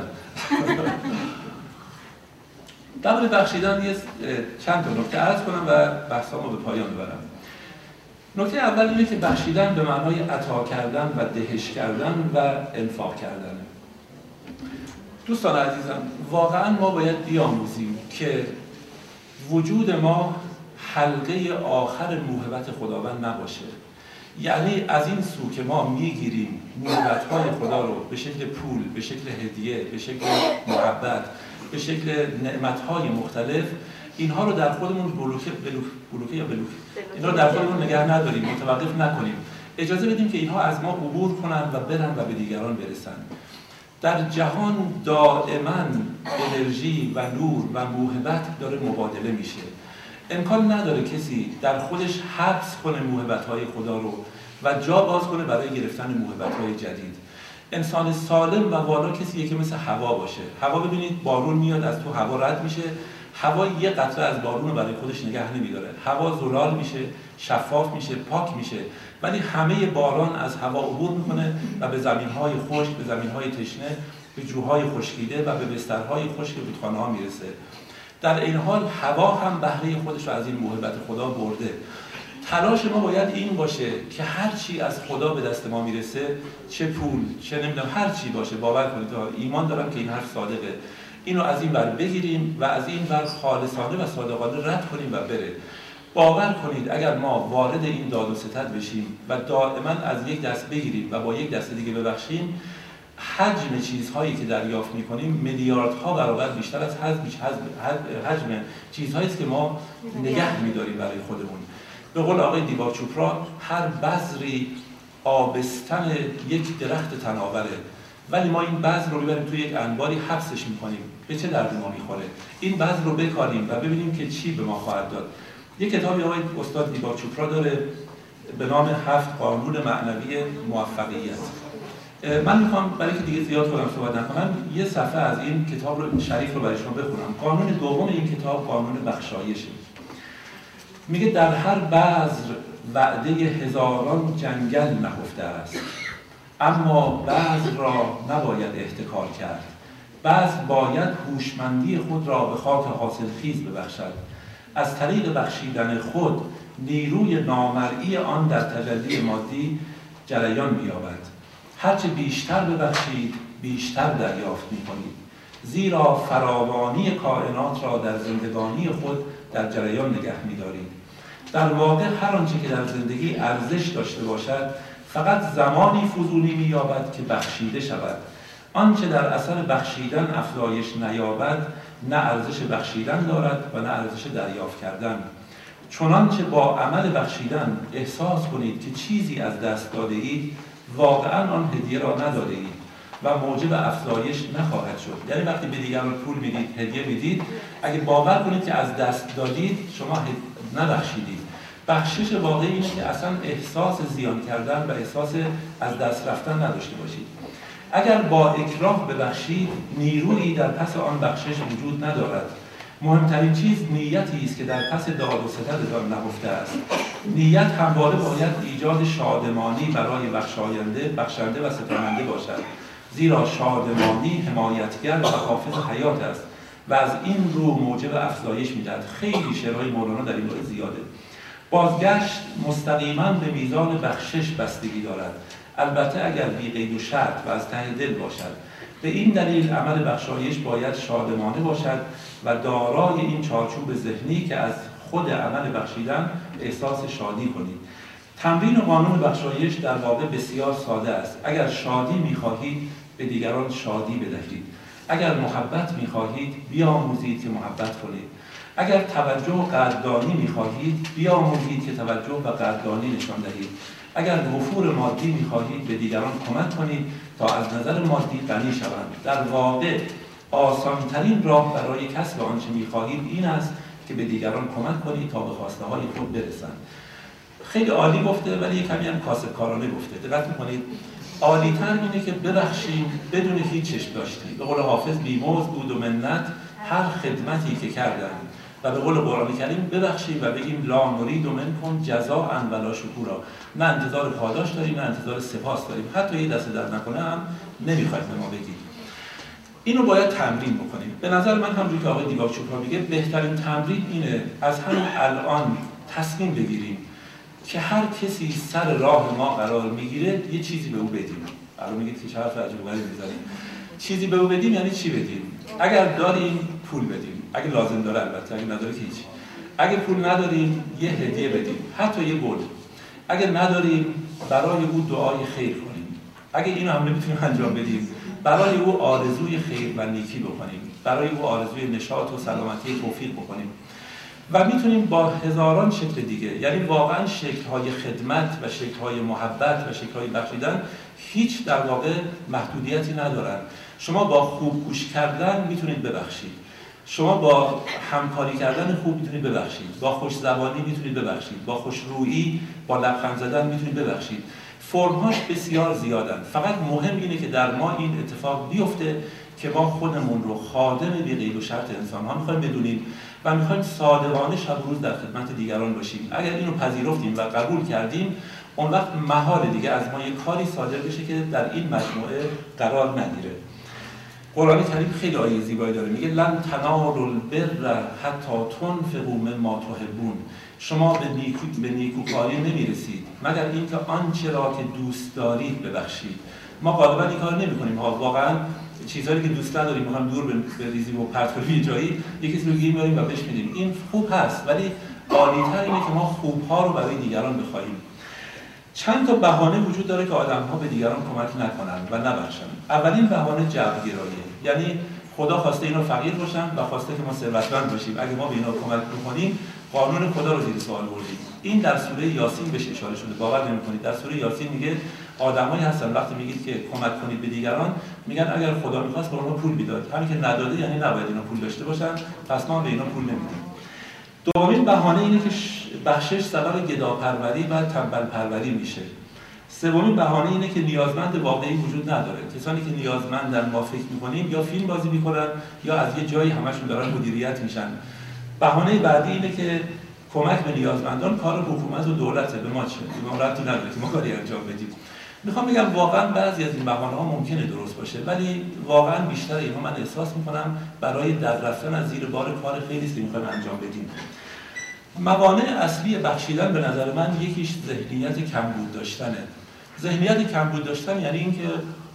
درباره بخشیدن یه چند تا نکته عرض کنم و بحثامو به پایان ببرم. نکته اول اینه که بخشیدن به معنای عطا کردن و دهش کردن و انفاق کردن. دوستان عزیزم، واقعا ما باید بیاموزیم که وجود ما حلقه آخر موهبت خداوند نباشه. یعنی از این سو که ما میگیریم موهبت‌های خدا رو به شکل پول، به شکل هدیه، به شکل محبت، به شکل نعمت‌های مختلف، اینها رو در خودمون بلوکه اینا رو در خودمون نگه نداریم، متوقف نکنیم. اجازه بدیم که اینها از ما عبور کنن و برن و به دیگران برسن. در جهان دائما انرژی و نور و موهبت داره مبادله میشه. امکان نداره کسی در خودش حبس کنه موهبت‌های خدا رو و جا باز کنه برای گرفتن موهبت‌های جدید. انسان سالم و والا کسیه که مثل هوا باشه. هوا ببینید بارون میاد از تو هوا رد میشه، هوا یه قطره از بارون رو برای خودش نگه نمیداره. هوا زلال میشه، شفاف میشه، پاک میشه، ولی همه باران از هوا عبور میکنه و به زمین‌های خشک، به زمین‌های تشنه، به جوهای خشکیده و به بسترهای خشک رودخانه‌ها میرسه. در این حال هوا هم بهره خودش رو از این موهبت خدا برده. تلاش ما باید این باشه که هر چی از خدا به دست ما میرسه، چه پول، چه نمیدونم هر چی باشه، باور کنید، ایمان دارم که این حرف صادقه، اینو از این ور بگیریم و از این ور خالصانه و صادقانه رد کنیم و بره. باور کنید اگر ما وارد این داد و ستد بشیم و دائما از یک دست بگیریم و با یک دست دیگه ببخشیم، حجم چیزهایی که دریافت می‌کنیم میلیاردها برابر بیشتر از حجم چیزهایی است که ما نگه می‌داریم برای خودمون. به قول آقای دیباک چوپرا، هر بذری آبستن یک درخت تناوره، ولی ما این بذر رو ببریم توی یک انباری حبسش می‌کنیم. به چه درد ما می‌خوره؟ این بذر رو بکاریم و ببینیم که چی به ما خواهد داد. یک کتابی آقای استاد دیباک چوپرا داره به نام 7 قانون معنوی موفقیت. من میخوام برای که دیگه زیاد خودم صحبت نکنم یه صفحه از این کتاب رو شریف رو برای شما بخونم. قانون دوم این کتاب قانون بخشایشه. میگه در هر بذر وعده هزاران جنگل نهفته است، اما بذر را نباید احتکار کرد. بذر باید هوشمندی خود را به خاک حاصلخیز ببخشد. از طریق بخشیدن خود نیروی نامرئی آن در تجلی مادی جریان می‌یابد. هرچه بیشتر ببخشید بیشتر دریافت می‌کنید، زیرا فراوانی کائنات را در زندگانی خود در جریان نگه می‌دارید. در واقع هر آنچه که در زندگی ارزش داشته باشد فقط زمانی فزونی می‌یابد که بخشیده شود. آنچه در اثر بخشیدن افزایش نیابد نه ارزش بخشیدن دارد و نه ارزش دریافت کردن. چنانچه با عمل بخشیدن احساس کنید که چیزی از دست داده اید، واقعا آن هدیه را نداده اید و موجب افزایش نخواهد شد. یعنی وقتی به دیگران پول میدید، هدیه میدید، اگه باور کنید که از دست دادید، شما نبخشیدید. بخشش واقعی اینه که اصلا احساس زیان کردن و احساس از دست رفتن نداشته باشید. اگر با اکراه ببخشید، نیرویی در پس آن بخشش وجود ندارد. مهمترین چیز نیتی است که در پس داد و ستدتان نهفته است. نیت همواره باید ایجاد شادمانی برای بخشنده و ستاننده باشد، زیرا شادمانی حمایتگر و حافظ حیات است و از این رو موجب افزایش می‌دهد. خیلی شعرهای مولانا در این باره زیاده. بازگشت مستقیما به میزان بخشش بستگی دارد، البته اگر بی قید و شرط و از ته دل باشد. به این دلیل عمل بخشایش باید شادمانه باشد و دارای این چارچوب ذهنی که از خود عمل بخشیدن احساس شادی کنید. تمرین قانون بخشایش در واقع بسیار ساده است. اگر شادی می‌خواهید به دیگران شادی بدهید. اگر محبت می‌خواهید بیاموزید که محبت کنید. اگر توجه و قدردانی می‌خواهید بیاموزید که توجه و قدردانی نشان دهید. اگر وفور مادی می‌خواهید به دیگران کمک کنید تا از نظر مادی غنی شوند. در واقع آسان‌ترین راه برای کسب آنچه می‌خواهید این است که به دیگران کمک کنید تا به خواسته های خود برسند. خیلی عالی گفته ولی یک کمی هم کاسبکارانه گفته. دقت می‌کنید عالی‌تر اینه که ببخشیم بدون هیچ چشم داشتی. به قول حافظ بیموز بود و منت هر خدمتی که کردن، و به قول قرآن کریم ببخشیم و بگیم لا نرید منکم جزاء ولا شکورا، نه انتظار پاداش داریم نه انتظار سپاس داریم، حتی یه دست درد نکنه هم نمیخواید به ما بگید. اینو باید تمرین بکنیم. به نظر من همونجوری که آقای دیواکچوکا میگه بهترین تمرین اینه از همین الان تصمیم بگیریم که هر کسی سر راه ما قرار میگیره یه چیزی به او بدیم. الان میگید که چه حرف عجیب غریبی میزنیم. چیزی به او بدیم یعنی چی بدیم؟ اگر داریم پول بدیم، اگه لازم داره البته، اگه نداره که هیچ. اگه پول نداریم یه هدیه بدیم، حتی یه گل. اگه نداریم برای او دعای خیر کنیم. اگه اینو هم نمیتونیم انجام بدیم برای او آرزوی خیر و نیکی بکنیم، برای او آرزوی نشاط و سلامتی توفیق بکنیم. و میتونیم با هزاران شکل دیگه، یعنی واقعا شکل‌های خدمت و شکل‌های محبت و شکل‌های بخشیدن هیچ در واقع محدودیتی ندارن. شما با خوب گوش کردن میتونید ببخشید، شما با همکاری کردن خوب میتونید ببخشید، با خوش زبانی میتونید ببخشید، با خوشرویی، با لبخند زدن میتونید ببخشید. فرم‌هاش بسیار زیادن. فقط مهم اینه که در ما این اتفاق بیفته که ما خودمون رو خادم بی قید و شرط انسان‌ها می‌خوایم بدونیم و می‌خوایم صادقانه شب و روز در خدمت دیگران باشیم. اگر اینو پذیرفتیم و قبول کردیم، اون وقت محال دیگه از ما یک کاری صادر بشه که در این مجموعه قرار نگیره. قرآن کریم خیلی آیه زیبایی داره، میگه لن تنالوا البر حتی تنفقوا مما تحبون. شما به نیکوکاری نمیرسید مگر اینکه آنچه را که دوست دارید ببخشید. ما غالبا این کار نمی‌کنیم ها، واقعا چیزایی که دوست نداریم می‌خوایم دور بریزیم و پرت کنیم یه جایی، یه کسی رو گیر می‌آوریم و بهش میدیم. این خوب هست ولی عالی‌تر اینه که ما خوب‌ها رو برای دیگران بخوایم. چند تا بهانه وجود داره که آدم‌ها به دیگران کمک نکنن و نبخشن. اولین بهانه جبرگراییه، یعنی خدا خواسته اینا فقیر باشن و خواسته که ما ثروتمند باشیم. اگه ما به اینا کمک بکنیم قانون خدا رو زیر سوال بردیم. این در سوره یاسین بهش اشاره شده، باور نمی‌کنید. در سوره یاسین میگه آدمایی هستن وقتی میگید که کمک کنید به دیگران میگن اگر خدا می‌خواست به اونها پول میداد. همین که نداده یعنی نباید اینا پول داشته باشن، پس ما به اینا پول نمیدیم. دومین بهانه اینه که بخشش سبب گداپروری و تنبل پروری میشه. سومین بهانه اینه که نیازمند واقعی وجود نداره. کسانی که نیازمندن ما فکر می‌کنیم یا فیلم بازی می‌کنن یا از یه جایی همشون دارن مدیریت میشن. بهانه بعدی اینه که کمک به نیازمندان کار حکومت و دولته، به ما چه؟ ما ربطی نداره که ما کاری انجام بدیم. میخوام بگم واقعا بعضی از این بهانه‌ها ممکنه درست باشه ولی واقعا بیشتر اینها من احساس می‌کنم برای در رفتن از زیر بار کار خیلی است که می‌خوایم انجام بدیم. موانع اصلی بخشیدن به نظر من یکیش ذهنیت کمبود داشتنه. ذهنیت کمبود داشتن یعنی اینکه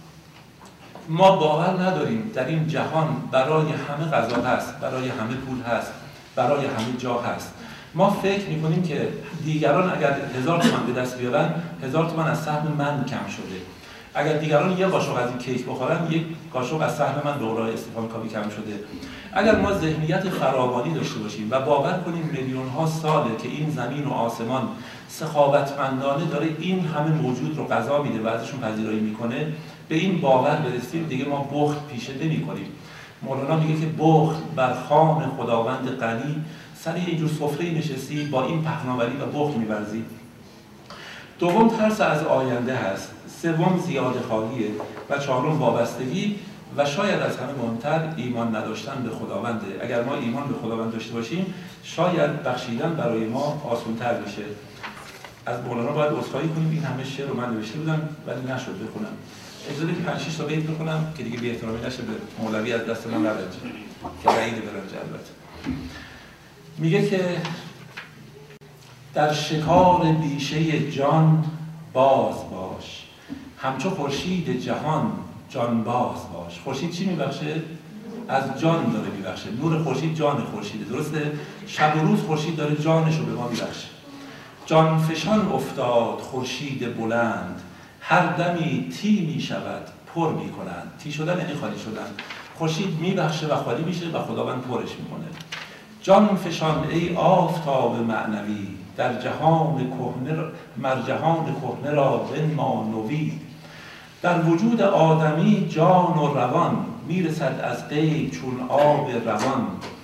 ما باور نداریم در این جهان برای همه غذا هست، برای همه پول هست، برای همه جا هست. ما فکر میکنیم که دیگران اگر 1000 تومان به دست بیارن 1000 تومان از سهم من کم شده. اگر دیگران یه قاشق از این کیک بخورن یک قاشق از سهم من به اولای استفان کابی کم شده. اگر ما ذهنیت فراوانی داشته باشیم و باور کنیم میلیون ها ساله که این زمین و آسمان سخاوتمندانه داره این همه موجود رو غذا میده و ازشون پذیرایی میکنه، به این باور برسیم دیگه ما بخل پیشه نمی‌کنیم. مولانا میگه که بخل بر خوان خداوند غنی، سر یه جور سفره نشستی با این پهناوری و بخل می‌ورزی. دوم ترس از آینده هست، سوم زیاده خواهیه و چهارم وابستگی و شاید از همه مهمتر ایمان نداشتن به خداونده. اگر ما ایمان به خداوند داشته باشیم شاید بخشیدن برای ما آسان‌تر بشه. از مولانا باید عذرخواهی کنیم، این همه شعر رو من نوشته بودم ولی نشد بخونم. اجازه بدید 5-6 تا بیت بخونم که دیگه بی احترامی نشه به مولوی از دست من نرنجه که رعید برنجه. البته میگه که در شکار بیشه جان باز باش، همچو خورشید جهان جان باز باش. خورشید چی میبخشه؟ از جان داره میبخشه. نور خورشید جان خورشیده، درسته؟ شب و روز خورشید داره جانش رو به ما میبخشه. جان فشان افتاد خورشید بلند، هر دمی تی میشود پر میکنند. تی شدن یعنی خالی شدن. خورشید میبخشه و خالی میشه و خداوند پرش میکنه. جان فشان ای آفتاب معنوی، در جهان کهنه مرجهان کهنه را بنما نوی. در وجود آدمی جان و روان، میرسد از غیب چون آب روان.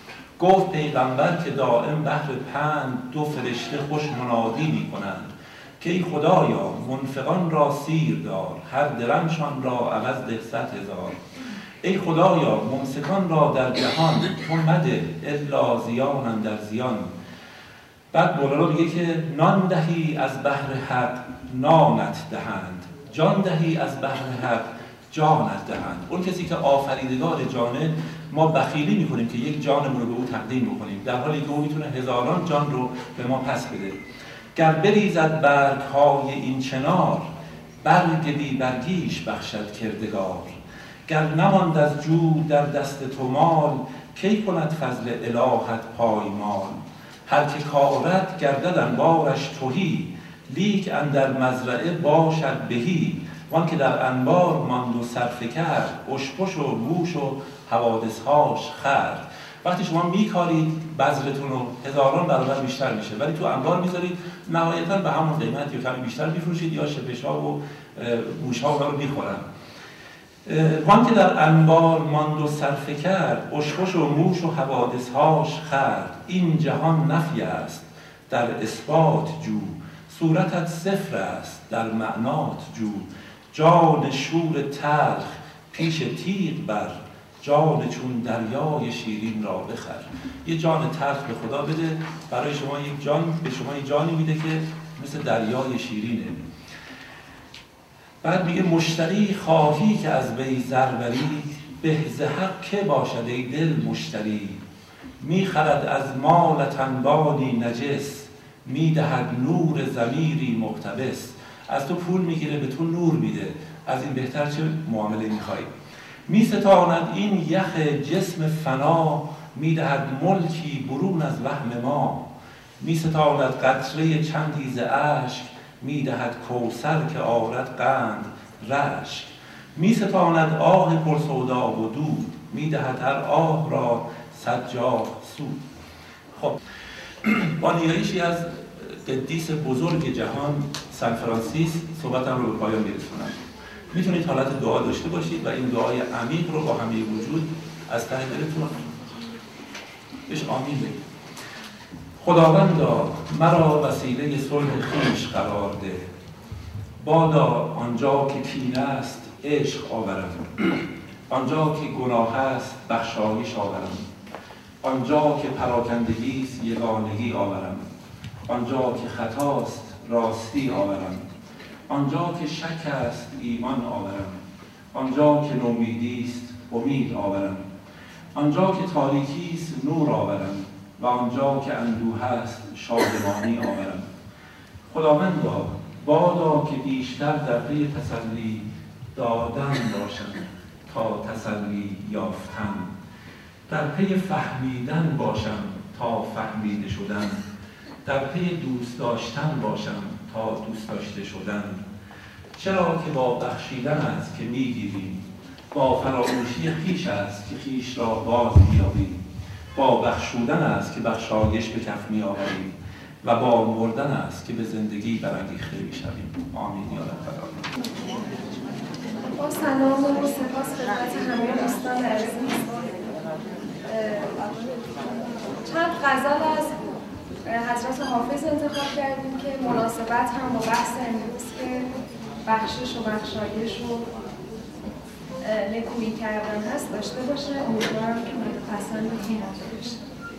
گفت پیغمبر که دائم بهر پند دو فرشته خوش منادی می کنند که ای خدایا منفقان را سیر دار، هر درمشان را عوض ده 100,000. ای خدایا ممسکان را در جهان تو مده الا زیان اندر زیان. بعد مولانا میگه که نان دهی از بحر حق نانت دهند، جان دهی از بحر حق جانت دهند. اون کسی که آفریدگار جانه، ما بخیلی میکنیم که یک جانمون رو به او تقدیم بکنیم، در حالی که او میتونه هزاران جان رو به ما پس بده. گر بریزد برگ‌های این چنار، برگ بی برگیش بخشد کردگار. گر نماند از جود در دست تو مال، کی کند فضل الهت پایمال. هر که کارد گردد انبارش تهی، لیک اندر مزرعه باشد بهی. وان که در انبار ماند و صرفه کرد، اشپش و گوش و حوادثهاش خرد. وقتی شما میکارید بذرتون رو هزاران برابر بیشتر میشه، ولی تو انبار میذارید نهایتا به همون قیمت یا کمی بیشتر میفروشید، یا شپش‌ها و گوش‌ها رو میخورن. وان که در انبار ماند و صرفه کرد، اشپش و موش و حوادثهاش خرد. این جهان نفی است در اثبات جو، صورتت صفر است در معنات جو. جان شور تلخ پیش تیغ بر، جان چون دریای شیرین را بخر. یه جان تلخ به خدا بده، برای شما یک جان، به شما یک جانی میده که مثل دریای شیرینه. بعد میگه مشتری خواهی که از وی زر بری، به ز حق که باشد ای دل مشتری. میخرد از مالت انبانی نجس، میدهد نور ضمیری مقتبس. از تو پول میگیره به تو نور میده، از این بهتر چه معامله میخوای؟ میستاند این یخ جسم فنا، میدهد ملکی برون از وهم ما. میستاند قطره چندی ز اشک، میدهد کوثر که آرد قند رشک. میستاند آه پرسودا و دود، میدهد هر آه را 100 جاه سود. خب با نیایشی از قدیس بزرگ جهان سن فرانسیس صحبتم رو به پایان میرسونم. میتونید حالت دعا داشته باشید و این دعای عمیق رو با همه وجود از ته دلتون بهش آمین بگید. خداوندا مرا وسیله صلح خویش قرار ده، بادا آنجا که کینه است عشق آورم، آنجا که گناه است بخشایش آورم، آنجا که پراکندگی است یگانگی آورم، آنجا که خطاست راستی آورم، آنجا که شک است ایمان آورم، آنجا که نومیدی است امید آورم، آنجا که تاریکی است نور آورم و آنجا که اندوه است شادمانی آورم. خداوندا بادا که بیشتر در پی تسلی دادن باشم تا تسلی یافتن، در پی فهمیدن باشم تا فهمیده شدن، در پی دوست داشتن باشم تا دوست داشته شدن. چرا که با بخشیدن است که میگیریم، با فراموشی خویش است که خویش را باز می‌یابیم، با بخشودن است که بخشایش به کف می‌آوریم و با مردن است که به زندگی برانگیخته می‌شویم. آمین یا رب العالمین. با سلام و سپاس خدمت همه دوستان عزیز. چند غزل از حضرت حافظ انتخاب کردیم که مناسبت هم با بحث امروز که بخشش و بخشایش و نکویی کردن هست داشته باشه. امیدوارم که مورد پسندتون باشه.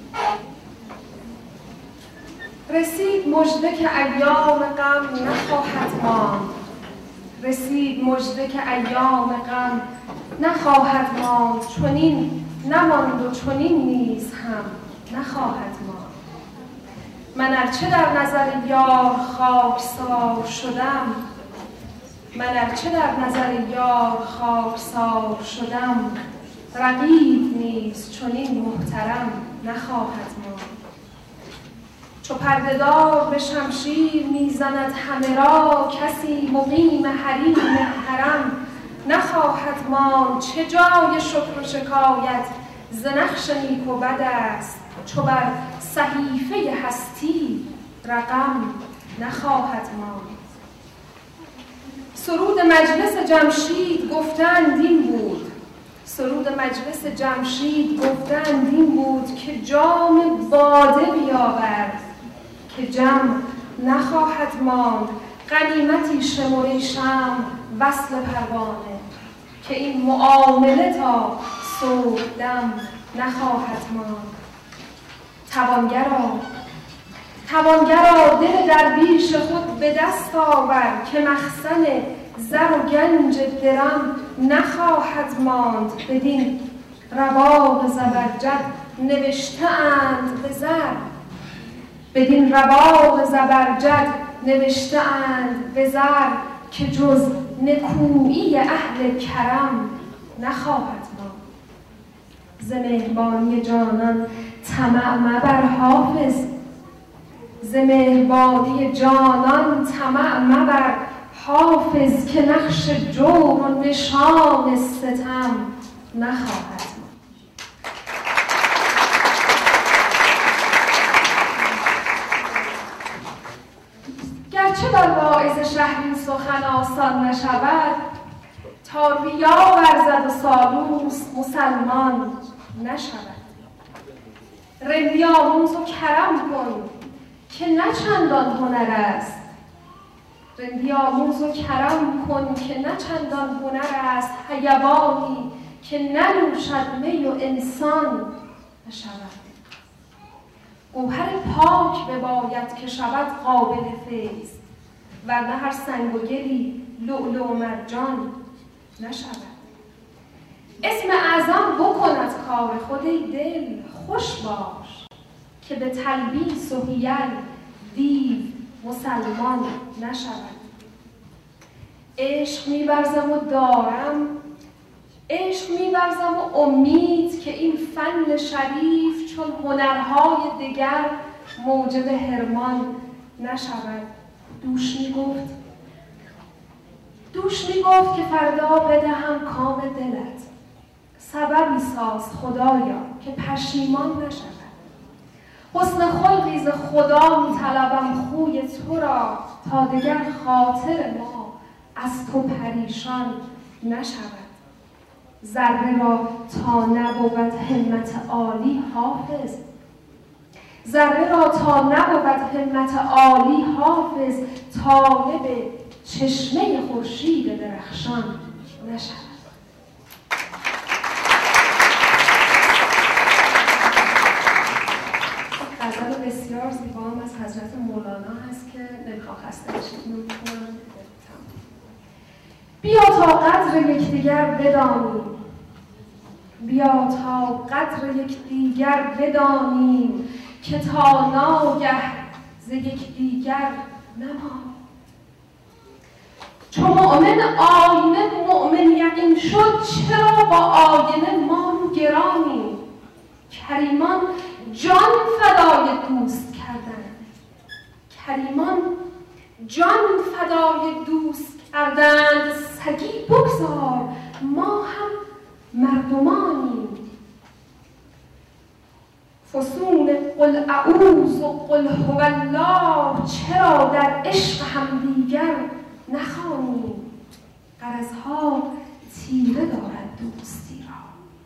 رسید مژده که ایام غم نخواهد ماند، رسید مژده که ایام غم نخواهد ماند، چنین نماند و چنین نیز هم نخواهد ماند. من ارچه در نظر یار خاکسار شدم، من ارچه در نظر یار خاکسار شدم، رقیب نیز چنین محترم نخواهد ماند. چو پرده‌دار به شمشیر میزند همه را، کسی مقیم حریم حرم نخواهد ماند. چه جای شکر و شکایت ز نقش نیک و بد است، چو بر صحیفه هستی رقم نخواهد ماند. سرود مجلس جمشید گفتند این بود، سرود مجلس جمشید گفتند این بود که جام باده بیاور که جمع نخواهد ماند، غنیمتی شمری شمع وصل پروانه که این معامله تا صبحدم نخواهد ماند. توانگرا دل درویش خود به دست آور که مخزن زر و گنج درم نخواهد ماند. بدین رواق زبرجد نوشته اند به زر، بدین رواق زبرجد نوشته اند به زر که جز نکویی اهل کرم نخواهد ماند. ز مهربانی جانان طمع مبر حافظ، ز مهربانی جانان طمع مبر حافظ که نقش جور و نشان ستم نخواهد ماند. گرچه بر واعظ شهری سخن آسان نشود، تا ریا ورزد و سالوس مسلمان نشود. رندی آموز و کرم کن که نه چندان هنر است، رندی آموز و کرم کن که نه چندان هنر است. حیوانی که ننوشد می و انسان نشود. گوهر پاک بباید که شود قابل فیض، ورنه هر سنگ و گلی لؤلؤ و مرجان نشود. اسم اعظم بکند کار خود ای دل، خوش باش که به تلبیس و حیل دیو مسلمان نشود. عشق می‌ورزم و دارم، عشق می‌ورزم و امید که این فن شریف چون هنرهای دیگر موجب حرمان نشود. دوش میگفت که فردا بدهم کام دلت، سببی ساز خدایا که پشیمان نشود. حسن خلقی ز خدا می‌طلبم خوی تو را تا دگر خاطر ما از تو پریشان نشود. ذره را تا نبود همت عالی حافظ، ذره را تا نبود همت عالی حافظ، طالب چشمه خورشید درخشان نشود. غزل بسیار زیبا هم از حضرت مولانا هست که نمیخوام خسته بشید میکنم. بیا تا قدر یکدیگر بدانیم، بیا تا قدر یکدیگر بدانیم که تا ناگه ز یکدیگر نمانیم. چو مؤمن آینه مؤمن یقین شد، چرا با آینه ما رو گرانیم. کریمان جان فدای دوست کردند، کریمان جان فدای دوست کردند. سگی بگذار ما هم مردمانیم. فسون قل اعوذ و قل هو الله چرا در عشق همدیگر نخوانیم. غرضها تیره دارد دوستی را،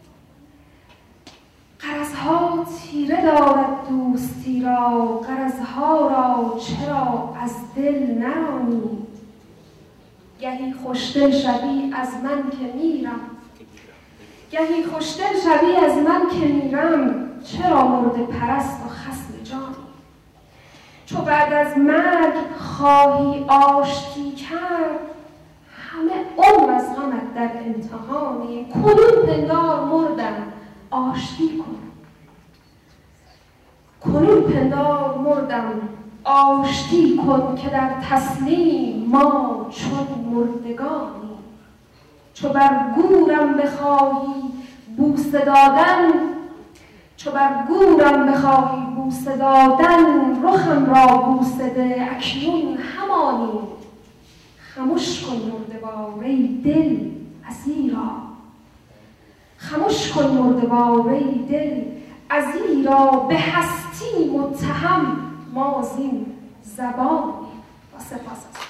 غرضها تیره دارد دوستی را. غرضها را چرا از دل نرانیم. گهی خوشدل شوی از من که میرم، گهی خوشدل شوی از من که میرم. چرا مرده پرست و خصم جانی. چو بعد از مرگ خواهی آشتی کرد، همه عمر از غمت در امتحانی. کنون پندار مردم آشتی کن، کنون پندار مردم آشتی کن که در تسلیم ما چون مردگانی. چو بر گورم بخواهی بوسه دادن، چو بر گورم بخواهی بوسه دادن. رخم را بوسه ده اکنون همانی. خموش کن مردوار ای دل ازیرا، خموش کن مردوار ای دل ازیرا. به هستی متهم ما زین زبانی. با سپاس.